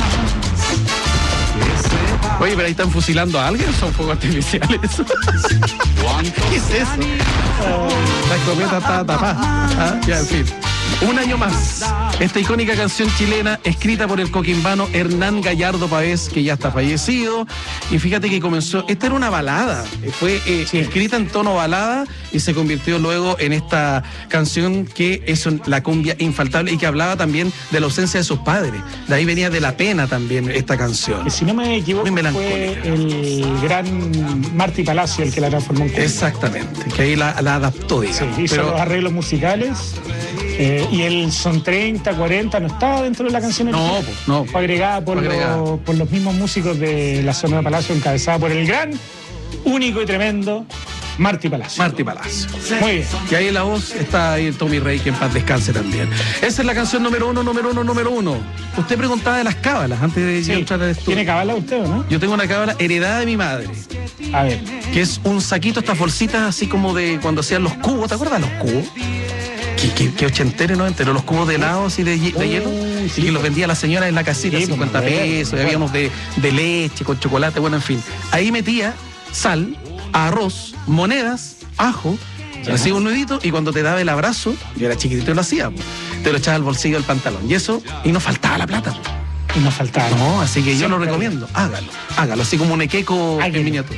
Speaker 16: Oye, pero ahí están fusilando a alguien, son fuegos artificiales. ¿Qué es eso? La escopeta está tapada. Ya, en fin. Un año más. Esta icónica canción chilena, escrita por el coquimbano Hernán Gallardo Pavés, que ya está fallecido. Y fíjate que comenzó, esta era una balada, fue escrita en tono balada y se convirtió luego en esta canción que es la cumbia infaltable y que hablaba también de la ausencia de sus padres. De ahí venía de la pena también esta canción.
Speaker 15: Que si no me equivoco fue el gran Martí Palacio el que la transformó en cumbia.
Speaker 16: Exactamente, que ahí la adaptó, digamos.
Speaker 15: Sí, hizo los arreglos musicales. Y el Son 30, 40 no estaba dentro de la canción.
Speaker 16: No.
Speaker 15: Fue agregada por los mismos músicos de la Sonora Palacio, encabezada por el gran, único y tremendo Martí Palacio. Muy bien.
Speaker 16: Y ahí en la voz está ahí Tommy Rey, que en paz descanse también. Esa es la canción número uno. Usted preguntaba de las cábalas antes de entrar al estudio.
Speaker 15: ¿Tiene cábala usted o no?
Speaker 16: Yo tengo una cábala heredada de mi madre.
Speaker 15: A ver.
Speaker 16: Que es un saquito, estas bolsitas así como de cuando hacían los cubos. ¿Te acuerdas de los cubos? que ochentero y noventero, los cubos de helado así de hielo, y que los vendía la señora en la casita, 50 pesos, y había unos de leche, con chocolate, bueno, en fin. Ahí metía sal, arroz, monedas, ajo, hacía un nudito, y cuando te daba el abrazo, yo era chiquitito y lo hacía, te lo echaba al bolsillo del pantalón, y no faltaba la plata.
Speaker 15: Y no faltaba.
Speaker 16: No, así que yo lo recomiendo, hágalo, así como un equeco en miniatura.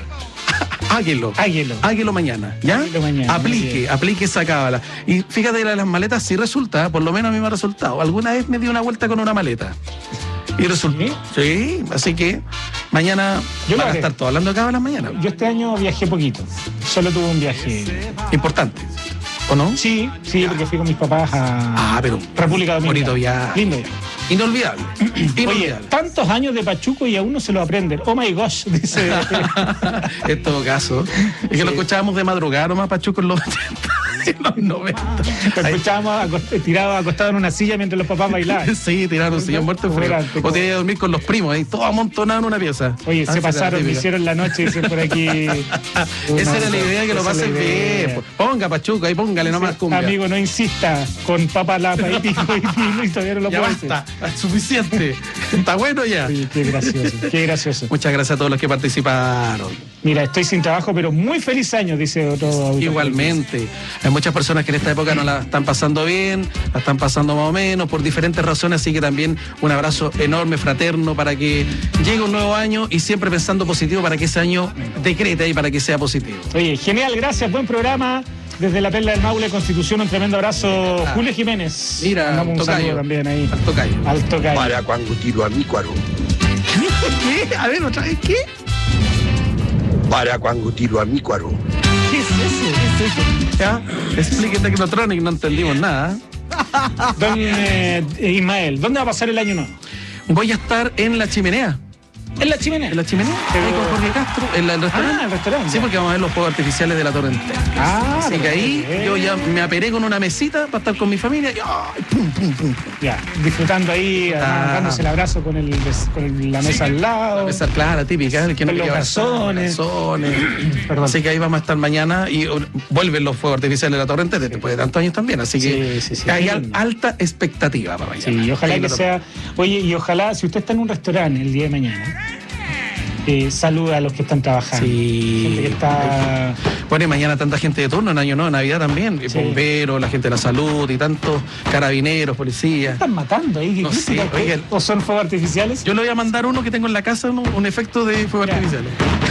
Speaker 16: Háguelo mañana, ¿ya? Aplique esa cábala. Y fíjate, las maletas sí resulta, por lo menos a mí me ha resultado. Alguna vez me di una vuelta con una maleta. Y resultó. Sí, así que mañana van a estar todos hablando de cábalas mañana.
Speaker 15: Yo este año viajé poquito. Solo tuve un viaje
Speaker 16: importante. ¿O no?
Speaker 15: Sí, porque fui con mis papás a
Speaker 16: pero
Speaker 15: República Dominicana.
Speaker 16: Bonito viaje.
Speaker 15: Lindo viaje.
Speaker 16: Inolvidable.
Speaker 15: Oye, tantos años de Pachuco y aún no se lo aprenden. Oh my gosh, dice.
Speaker 16: En todo caso, es que lo escuchábamos de madrugada nomás, Pachuco, en los 80, en los 90.
Speaker 15: Lo escuchábamos tirado acostado en una silla mientras los papás bailaban.
Speaker 16: Sí, tiraron un sillón muerto. O te iba a dormir con los primos, ahí todo amontonado en una pieza.
Speaker 15: Oye, se pasaron, me hicieron la noche, dicen por aquí.
Speaker 16: Esa era la idea, que lo pasen bien. Ponga Pachuco, ahí póngale nomás cumbia.
Speaker 15: Amigo, no insista con papa, lapa y pico y todavía no lo puedo
Speaker 16: hacer. Suficiente. Está bueno ya.
Speaker 15: Sí, qué gracioso.
Speaker 16: Muchas gracias a todos los que participaron.
Speaker 15: Mira, estoy sin trabajo, pero muy feliz año, dice otro autor.
Speaker 16: Igualmente. Hay muchas personas que en esta época no la están pasando bien, la están pasando más o menos, por diferentes razones, así que también un abrazo enorme, fraterno, para que llegue un nuevo año y siempre pensando positivo para que ese año decrete y para que sea positivo.
Speaker 15: Oye, genial, gracias, buen programa. Desde la Perla del Maule, Constitución, un tremendo abrazo. Julio Jiménez.
Speaker 16: Mira,
Speaker 15: un saludo también ahí. Al tocayo.
Speaker 13: Para cuando tiro a mi cuaro.
Speaker 16: ¿Qué? A ver, otra vez, ¿qué?
Speaker 13: Para cuando tiro a mi cuaro.
Speaker 16: ¿Qué es eso? ¿Ya? Explique Tecnotronic, no entendimos nada.
Speaker 15: Don Ismael, ¿dónde va a pasar el año nuevo?
Speaker 16: Voy a estar en La Chimenea.
Speaker 15: ¿En La Chimenea?
Speaker 16: ¿En La Chimenea? Ahí con Jorge Castro, en el restaurante.
Speaker 15: El restaurante.
Speaker 16: Sí, porque vamos a ver los fuegos artificiales de la Torre Entera. Así que ahí yo ya me aperé con una mesita para estar con mi familia y pum, pum, pum.
Speaker 15: Ya, disfrutando ahí, dándose el abrazo con la mesa al lado.
Speaker 16: La mesa, claro, típica, el que no
Speaker 15: los garzones.
Speaker 16: Perdón. Así que ahí vamos a estar mañana y vuelven los fuegos artificiales de la Torre Entera después de tantos años también. Así que hay alta expectativa para mañana.
Speaker 15: Sí, y ojalá que sea. Oye, y ojalá, si usted está en un restaurante el día de mañana, saluda a los que están trabajando.
Speaker 16: Sí.
Speaker 15: Gente que está...
Speaker 16: Bueno, y mañana tanta gente de turno, en Año Nuevo, Navidad también. Sí. Bomberos, la gente de la salud y tantos carabineros, policías.
Speaker 15: ¿Están matando ahí?
Speaker 16: No sé,
Speaker 15: ¿O son fuegos artificiales?
Speaker 16: Yo le voy a mandar uno que tengo en la casa, un efecto de fuegos artificiales.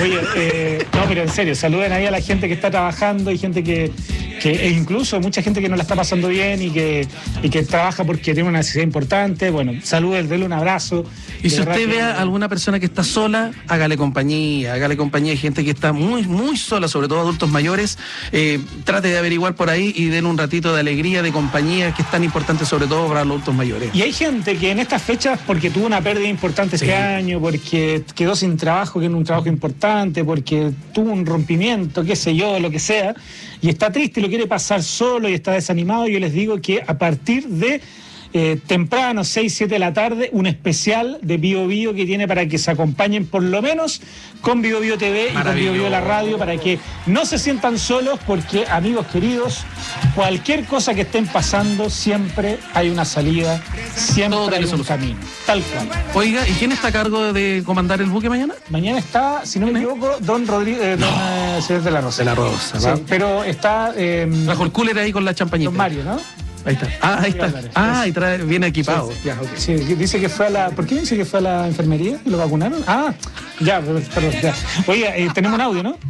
Speaker 15: Oye, no, pero en serio, saluden ahí a la gente que está trabajando y gente que e incluso mucha gente que no la está pasando bien y que trabaja porque tiene una necesidad importante. Bueno, saludos, denle un abrazo.
Speaker 16: Y si usted ve a alguna persona que está sola, hágale compañía. Hay gente que está muy, muy sola, sobre todo adultos mayores. Trate de averiguar por ahí y den un ratito de alegría, de compañía, que es tan importante sobre todo para los adultos mayores.
Speaker 15: Y hay gente que en estas fechas, porque tuvo una pérdida importante este año, porque quedó sin trabajo, que era un trabajo importante, porque tuvo un rompimiento, qué sé yo, lo que sea, y está triste y lo quiere pasar solo y está desanimado, yo les digo que a partir de temprano, 6, 7 de la tarde, un especial de Bio Bio que tiene para que se acompañen por lo menos con Bio Bio TV y con Bio Bio la radio, para que no se sientan solos, porque, amigos queridos, cualquier cosa que estén pasando, siempre hay una salida, siempre hay un camino, tal cual.
Speaker 16: Oiga, ¿y quién está a cargo de comandar el buque mañana?
Speaker 15: Mañana está, si no me equivoco, don Rodríguez, don señor de la Rosa.
Speaker 16: De la Rosa,
Speaker 15: sí, pero está...
Speaker 16: bajo el cooler ahí con la champañita.
Speaker 15: Don Mario, ¿no?
Speaker 16: Ahí está. Ahí está. Y viene equipado.
Speaker 15: Sí, ya, okay. Sí, dice que fue a la... ¿Por qué dice que fue a la enfermería y lo vacunaron? Ya, perdón, ya. Oye, tenemos un audio, ¿no?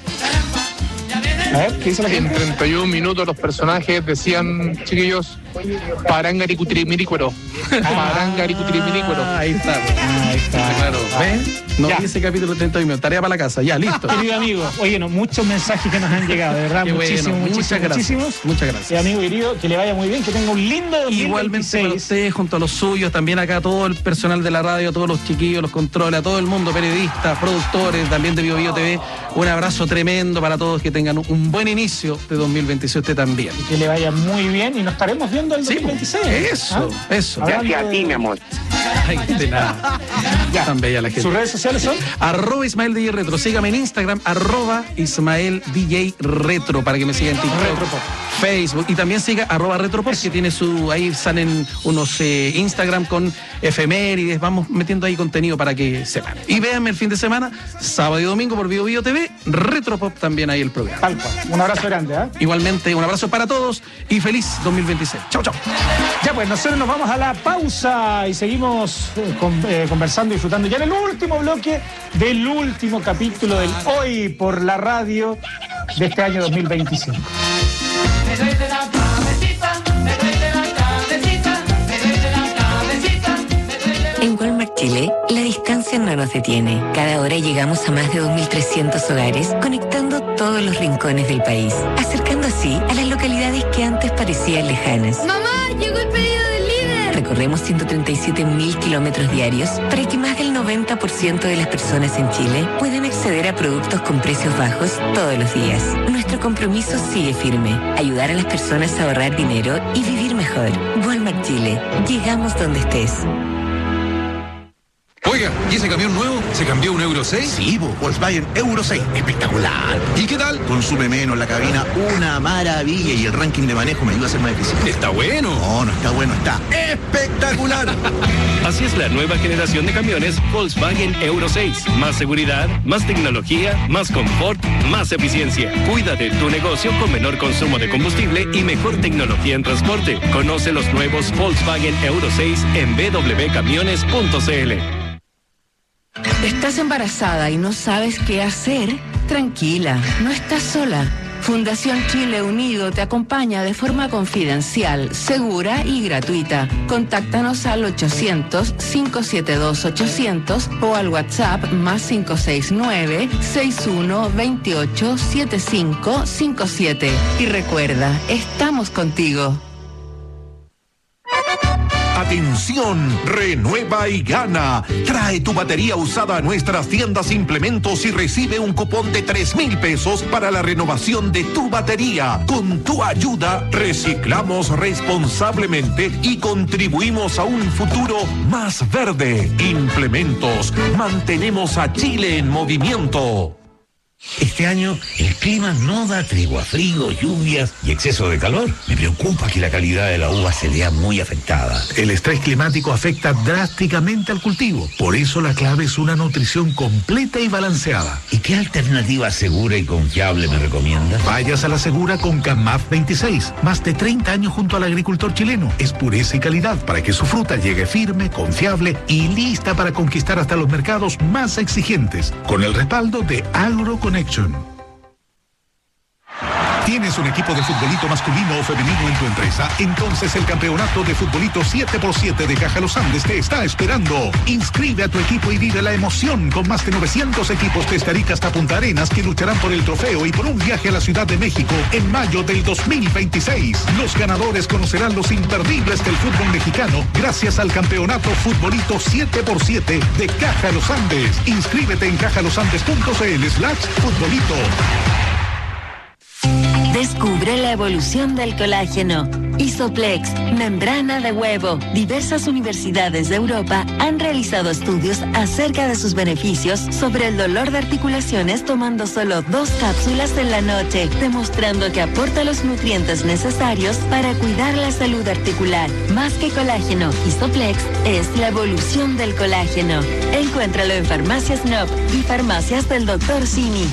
Speaker 15: A ver, ¿qué dice la gente?
Speaker 20: En 31 minutos los personajes decían, chiquillos, Parangaricutirimiricuero. Parangaricutirimiricuero.
Speaker 16: Ahí está, claro. ¿Ven? No vi ese capítulo 31 minutos. Tarea para la casa. Ya, listo.
Speaker 15: Querido amigo, oye, muchos mensajes que nos han llegado, de verdad. Muchísimos.
Speaker 16: Muchas gracias.
Speaker 15: Amigo querido, que le vaya muy bien, que tenga un lindo 2026.
Speaker 16: Igualmente para usted, junto a los suyos, también acá todo el personal de la radio, todos los chiquillos, los controles, a todo el mundo, periodistas, productores, también de Bio Bio TV. Un abrazo tremendo para todos, que tengan un un buen inicio de 2026 usted también.
Speaker 15: Y que le vaya muy bien y nos estaremos viendo el 2026.
Speaker 16: Eso.
Speaker 13: Gracias a ti, mi amor.
Speaker 16: Ay, de nada. Ya. Tan bella la gente.
Speaker 15: ¿Sus redes sociales son?
Speaker 16: @Ismael DJ Retro. Sígame en Instagram, @Ismael DJ Retro, para que me siga en TikTok,
Speaker 15: Retropop,
Speaker 16: Facebook. Y también siga @Retropop, que tiene ahí salen unos Instagram con efemérides. Vamos metiendo ahí contenido para que sepan. Y véanme el fin de semana, sábado y domingo por Bio TV, Retropop también ahí el programa.
Speaker 15: Tal cual. Un abrazo grande, ¿eh?
Speaker 16: Igualmente, un abrazo para todos y feliz 2026. Chau, chau.
Speaker 15: Ya pues, nosotros nos vamos a la pausa y seguimos conversando y disfrutando ya en el último bloque del último capítulo del Hoy por la Radio de este año 2025.
Speaker 8: En Walmart Chile, la distancia no nos detiene. Cada hora llegamos a más de 2.300 hogares, conectando todos los rincones del país, acercando así a las localidades que antes parecían lejanas.
Speaker 4: ¡Mamá, llegó el pedido del líder!
Speaker 8: Recorremos 137.000 kilómetros diarios para que más del 90% de las personas en Chile puedan acceder a productos con precios bajos todos los días. Nuestro compromiso sigue firme: ayudar a las personas a ahorrar dinero y vivir mejor. Walmart Chile, llegamos donde estés.
Speaker 9: Oiga, ¿y ese camión nuevo? ¿Se cambió a un Euro 6?
Speaker 10: Sí, Volkswagen Euro 6. Espectacular.
Speaker 9: ¿Y qué tal?
Speaker 10: Consume menos la cabina, una maravilla. Y el ranking de manejo me ayuda a ser más eficiente.
Speaker 9: Está bueno.
Speaker 10: No está bueno, está espectacular.
Speaker 11: Así es la nueva generación de camiones Volkswagen Euro 6. Más seguridad, más tecnología, más confort, más eficiencia. Cuida de tu negocio con menor consumo de combustible y mejor tecnología en transporte. Conoce los nuevos Volkswagen Euro 6 en www.camiones.cl.
Speaker 1: ¿Estás embarazada y no sabes qué hacer? Tranquila, no estás sola. Fundación Chile Unido te acompaña de forma confidencial, segura y gratuita. Contáctanos al 800-572-800 o al WhatsApp más 569-6128-7557. Y recuerda, estamos contigo.
Speaker 2: Atención, renueva y gana. Trae tu batería usada a nuestras tiendas Implementos y recibe un cupón de 3,000 pesos para la renovación de tu batería. Con tu ayuda, reciclamos responsablemente y contribuimos a un futuro más verde. Implementos, mantenemos a Chile en movimiento.
Speaker 21: Este año el clima no da tregua, frío, lluvias y exceso de calor. Me preocupa que la calidad de la uva se vea muy afectada.
Speaker 2: El estrés climático afecta drásticamente al cultivo. Por eso la clave es una nutrición completa y balanceada.
Speaker 21: ¿Y qué alternativa segura y confiable me recomienda?
Speaker 2: Vayas a la segura con CAMAF 26. Más de 30 años junto al agricultor chileno. Es pureza y calidad para que su fruta llegue firme, confiable y lista para conquistar hasta los mercados más exigentes. Con el respaldo de AgroConnection. ¿Tienes un equipo de futbolito masculino o femenino en tu empresa? Entonces el campeonato de futbolito 7x7 de Caja Los Andes te está esperando. Inscribe a tu equipo y vive la emoción con más de 900 equipos desde Arica hasta Punta Arenas que lucharán por el trofeo y por un viaje a la Ciudad de México en mayo del 2026. Los ganadores conocerán los imperdibles del fútbol mexicano gracias al campeonato futbolito 7x7 de Caja Los Andes. Inscríbete en cajalosandes.cl/futbolito.
Speaker 7: Descubre la evolución del colágeno. Isoplex, membrana de huevo. Diversas universidades de Europa han realizado estudios acerca de sus beneficios sobre el dolor de articulaciones tomando solo 2 cápsulas en la noche, demostrando que aporta los nutrientes necesarios para cuidar la salud articular. Más que colágeno, Isoplex es la evolución del colágeno. Encuéntralo en Farmacias Nop y farmacias del Dr. Simi.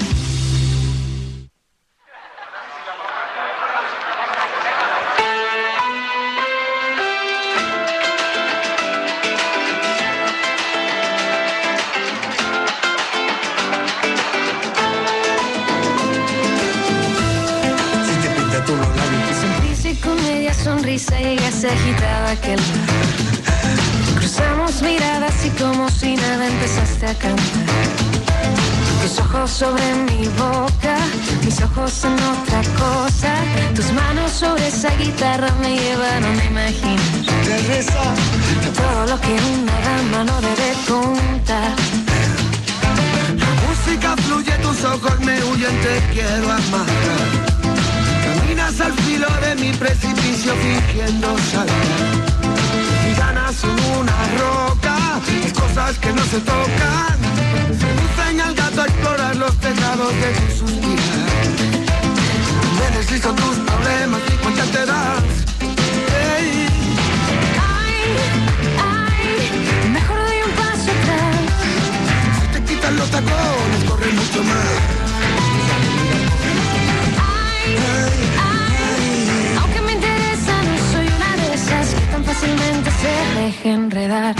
Speaker 22: Ella se agitaba aquel. Cruzamos miradas y como si nada empezaste a cantar. Tus ojos sobre mi boca, mis ojos en otra cosa. Tus manos sobre esa guitarra me llevaron a imaginar todo lo que una dama no debe contar. La
Speaker 5: música fluye, tus ojos me huyen, te quiero amarrar. Caminas al filo de mi precipicio fingiendo saltar. Y ganas en una roca, hay cosas que no se tocan. Seducen al gato a explorar los tejados de tu suspirar. Me deslizo tus problemas y cuenta te das. Hey.
Speaker 22: Ay, mejor doy un paso atrás.
Speaker 5: Si te quitan los tacones, corre mucho más.
Speaker 22: Aunque me interesa, no soy una de esas que tan fácilmente se deja enredar.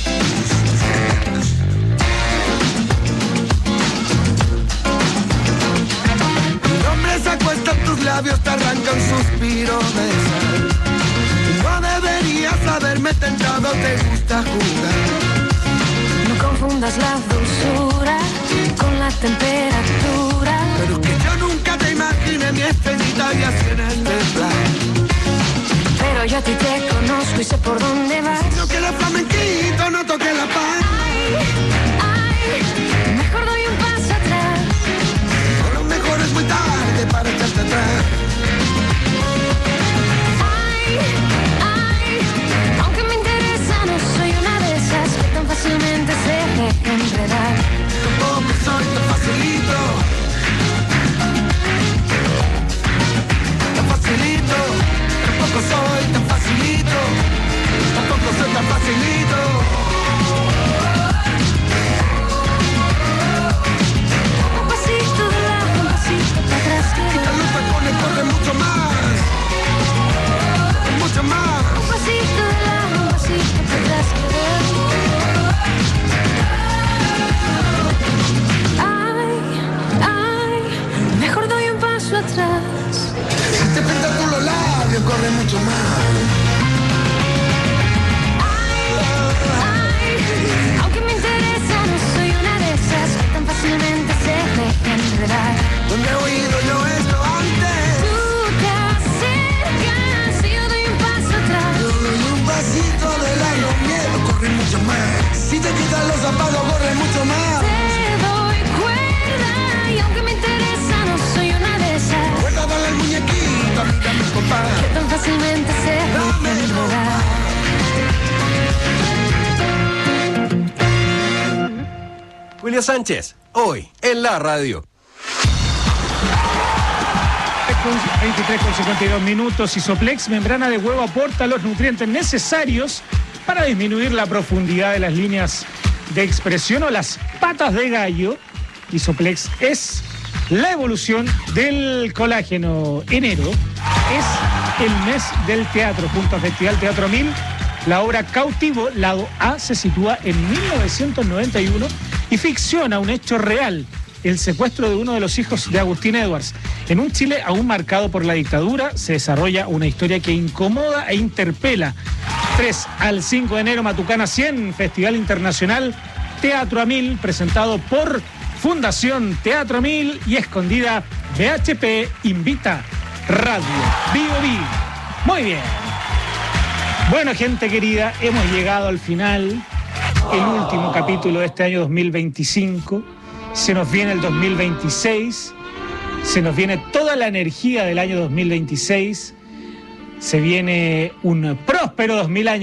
Speaker 5: Mi nombre se acuesta en tus labios, te arranca un suspiro de sal. No deberías haberme tentado, te gusta jugar.
Speaker 22: No confundas la dulzura con la temperatura.
Speaker 5: Pero que yo nunca te imaginé mi escenita y así en el plan.
Speaker 22: Pero yo a ti te conozco y sé por dónde vas.
Speaker 5: No quiero flamenquito, no toque la paz.
Speaker 22: Ay, mejor doy un paso atrás.
Speaker 5: A lo mejor es muy tarde para echarte atrás.
Speaker 22: Ay, aunque me interesa, no soy una de esas que tan fácilmente se deja enredar.
Speaker 5: Tampoco soy tan facilito. Tan facilito. Tampoco soy tan facilito. Tampoco soy tan facilito.
Speaker 22: Un pasito de lado, un pasito para atrás.
Speaker 5: Quita los tacones, corre mucho más. Mucho más.
Speaker 22: Un pasito de lado, un pasito para atrás. Ay, mejor doy un paso atrás.
Speaker 5: Si te pintas por los labios, corre mucho más.
Speaker 22: Ay, aunque me interesa, no soy una de esas que tan fácilmente se deja enredar.
Speaker 5: ¿Dónde he oído yo esto antes?
Speaker 22: Tú te acercas y yo doy un paso atrás.
Speaker 5: Yo doy un pasito de largo, miedo, corre mucho más. Si te quitan los zapatos, corre mucho más.
Speaker 22: Te doy cuerda y aunque me interesa, no soy una de esas.
Speaker 5: Cuerda, dale al muñequito, mírame, compa.
Speaker 22: Que tan fácilmente se deja enredar.
Speaker 14: Julio Sánchez, hoy en la radio.
Speaker 15: 23:52. Isoplex, membrana de huevo, aporta los nutrientes necesarios para disminuir la profundidad de las líneas de expresión o las patas de gallo. Isoplex es la evolución del colágeno. Enero es el mes del teatro. Junto al Festival Teatro 1000, la obra Cautivo, lado A, se sitúa en 1991 y ficciona un hecho real: el secuestro de uno de los hijos de Agustín Edwards. En un Chile aún marcado por la dictadura, se desarrolla una historia que incomoda e interpela. 3 al 5 de enero, Matucana 100, Festival Internacional Teatro a 1000, presentado por Fundación Teatro a 1000 y Escondida BHP invita Radio Bio Bio. Muy bien. Bueno, gente querida, hemos llegado al final, el último capítulo de este año 2025. Se nos viene el 2026, se nos viene toda la energía del año 2026, se viene un próspero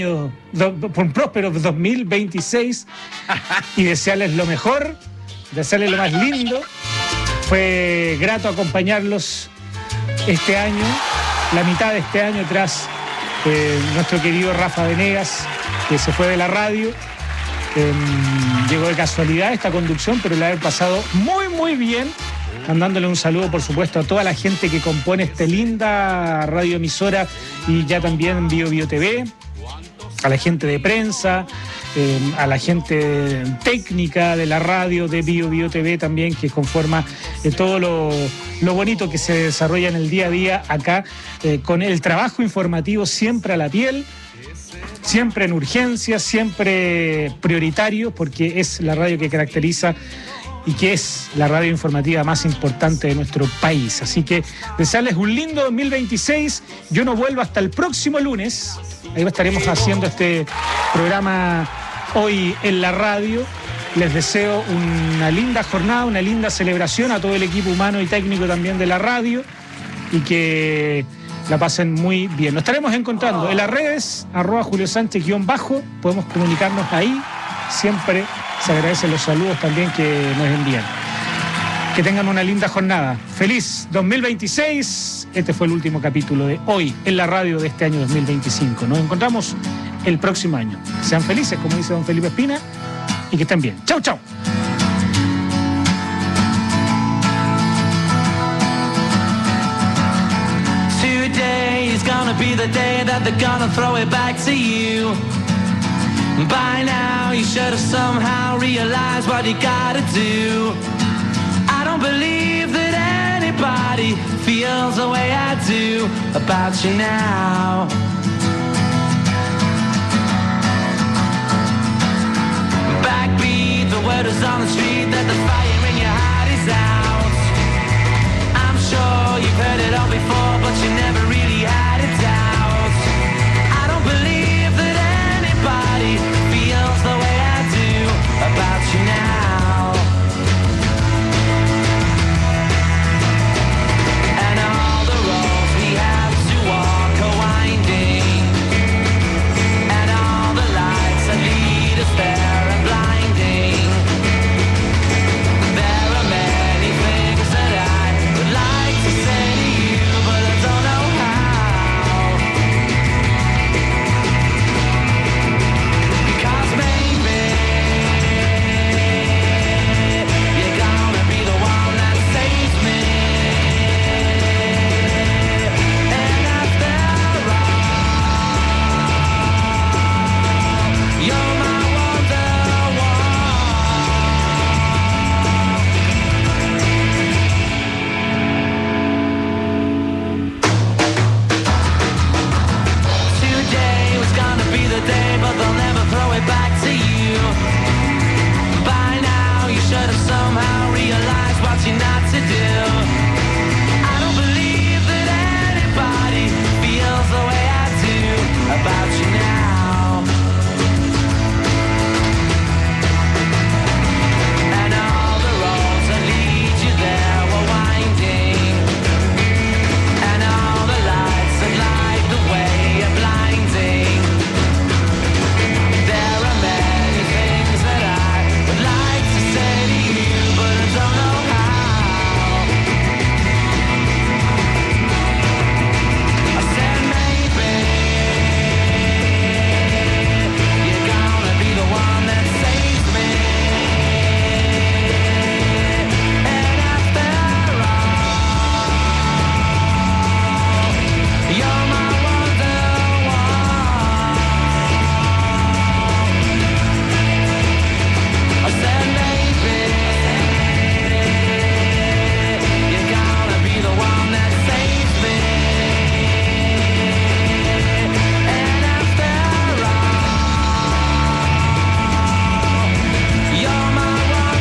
Speaker 15: 2026 y desearles lo mejor, desearles lo más lindo. Fue grato acompañarlos este año, la mitad de este año, tras nuestro querido Rafa Venegas, que se fue de la radio. Llegó de casualidad esta conducción, pero la he pasado muy, muy bien. Mandándole un saludo, por supuesto, a toda la gente que compone esta linda radioemisora y ya también Bio Bio TV, a la gente de prensa, a la gente técnica de la radio de Bio Bio TV también, que conforma todo lo bonito que se desarrolla en el día a día acá, con el trabajo informativo siempre a la piel, siempre en urgencia, siempre prioritario, porque es la radio que caracteriza y que es la radio informativa más importante de nuestro país. Así que desearles un lindo 2026. Yo no vuelvo hasta el próximo lunes. Ahí estaremos haciendo este programa hoy en la radio. Les deseo una linda jornada, una linda celebración a todo el equipo humano y técnico también de la radio y que la pasen muy bien. Nos estaremos encontrando en las redes, @JulioSánchez_, podemos comunicarnos ahí. Siempre se agradecen los saludos también que nos envían. Que tengan una linda jornada. Feliz 2026. Este fue el último capítulo de hoy en la radio de este año 2025. Nos encontramos el próximo año. Sean felices, como dice don Felipe Espina, y que estén bien. Chau, chau.
Speaker 3: Today is gonna be the day that they're gonna throw it back to you. By now you should have somehow realized what you gotta do. I don't believe that anybody feels the way I do about you now. Backbeat, the word is on the street that the fire in your heart is out. I'm sure you've heard it all before, but you never really had a doubt. I don't believe that anybody feels the way I do about you now. And all the roads we have to walk are winding, and all the lights that lead us there are blinding. There are many things that I would like to say to you, but I don't know how. Because maybe you're gonna be the one that saves me. And after all, you're my Today was gonna be the day, but they'll never throw it back to you. By now you should have somehow realized what you're not to do. I don't believe that anybody feels the way I do about you now. And all the roads that lead you there were winding, and all the lights that light the way are blinding. There are many things that I would like to say to you, but I don't know how. I said maybe you're gonna be the one that saves me. And after all, you're my I said maybe you're gonna be the one that saves me. And after all, you're my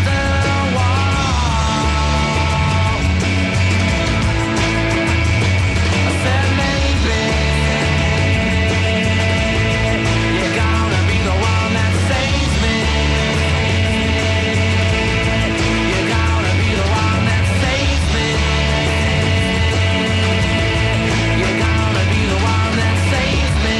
Speaker 3: I said maybe you're gonna be the one that saves me. You're gonna be the one that saves me. You're gonna be the one that saves me.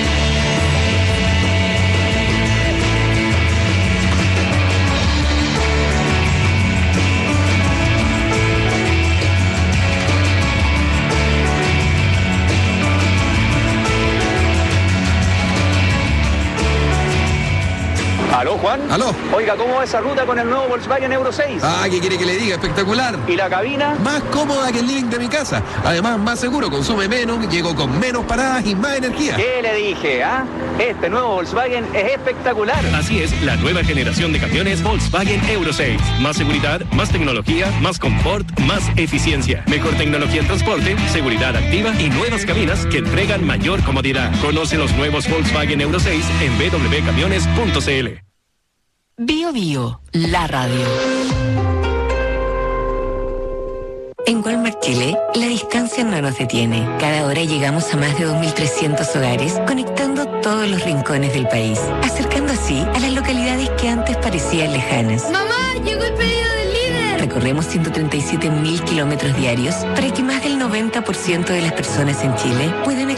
Speaker 6: ¿Aló, Juan?
Speaker 16: ¿Aló?
Speaker 6: Oiga, ¿cómo va esa ruta con el nuevo Volkswagen Euro 6?
Speaker 16: Ah, ¿qué quiere que le diga? Espectacular.
Speaker 6: ¿Y la cabina?
Speaker 16: Más cómoda que el living de mi casa. Además, más seguro, consume menos, llego con menos paradas y más energía.
Speaker 6: ¿Qué le dije, ah? Este nuevo Volkswagen es espectacular.
Speaker 11: Así es, la nueva generación de camiones Volkswagen Euro 6. Más seguridad, más tecnología, más confort, más eficiencia. Mejor tecnología en transporte, seguridad activa y nuevas cabinas que entregan mayor comodidad. Conoce los nuevos Volkswagen Euro 6 en www.camiones.cl.
Speaker 7: Bio Bio, la radio.
Speaker 8: En Walmart Chile, la distancia no nos detiene. Cada hora llegamos a más de 2.300 hogares, conectando todos los rincones del país, acercando así a las localidades que antes parecían lejanas.
Speaker 22: ¡Mamá, llegó el pedido del líder!
Speaker 8: Recorremos 137.000 kilómetros diarios para que más del 90% de las personas en Chile puedan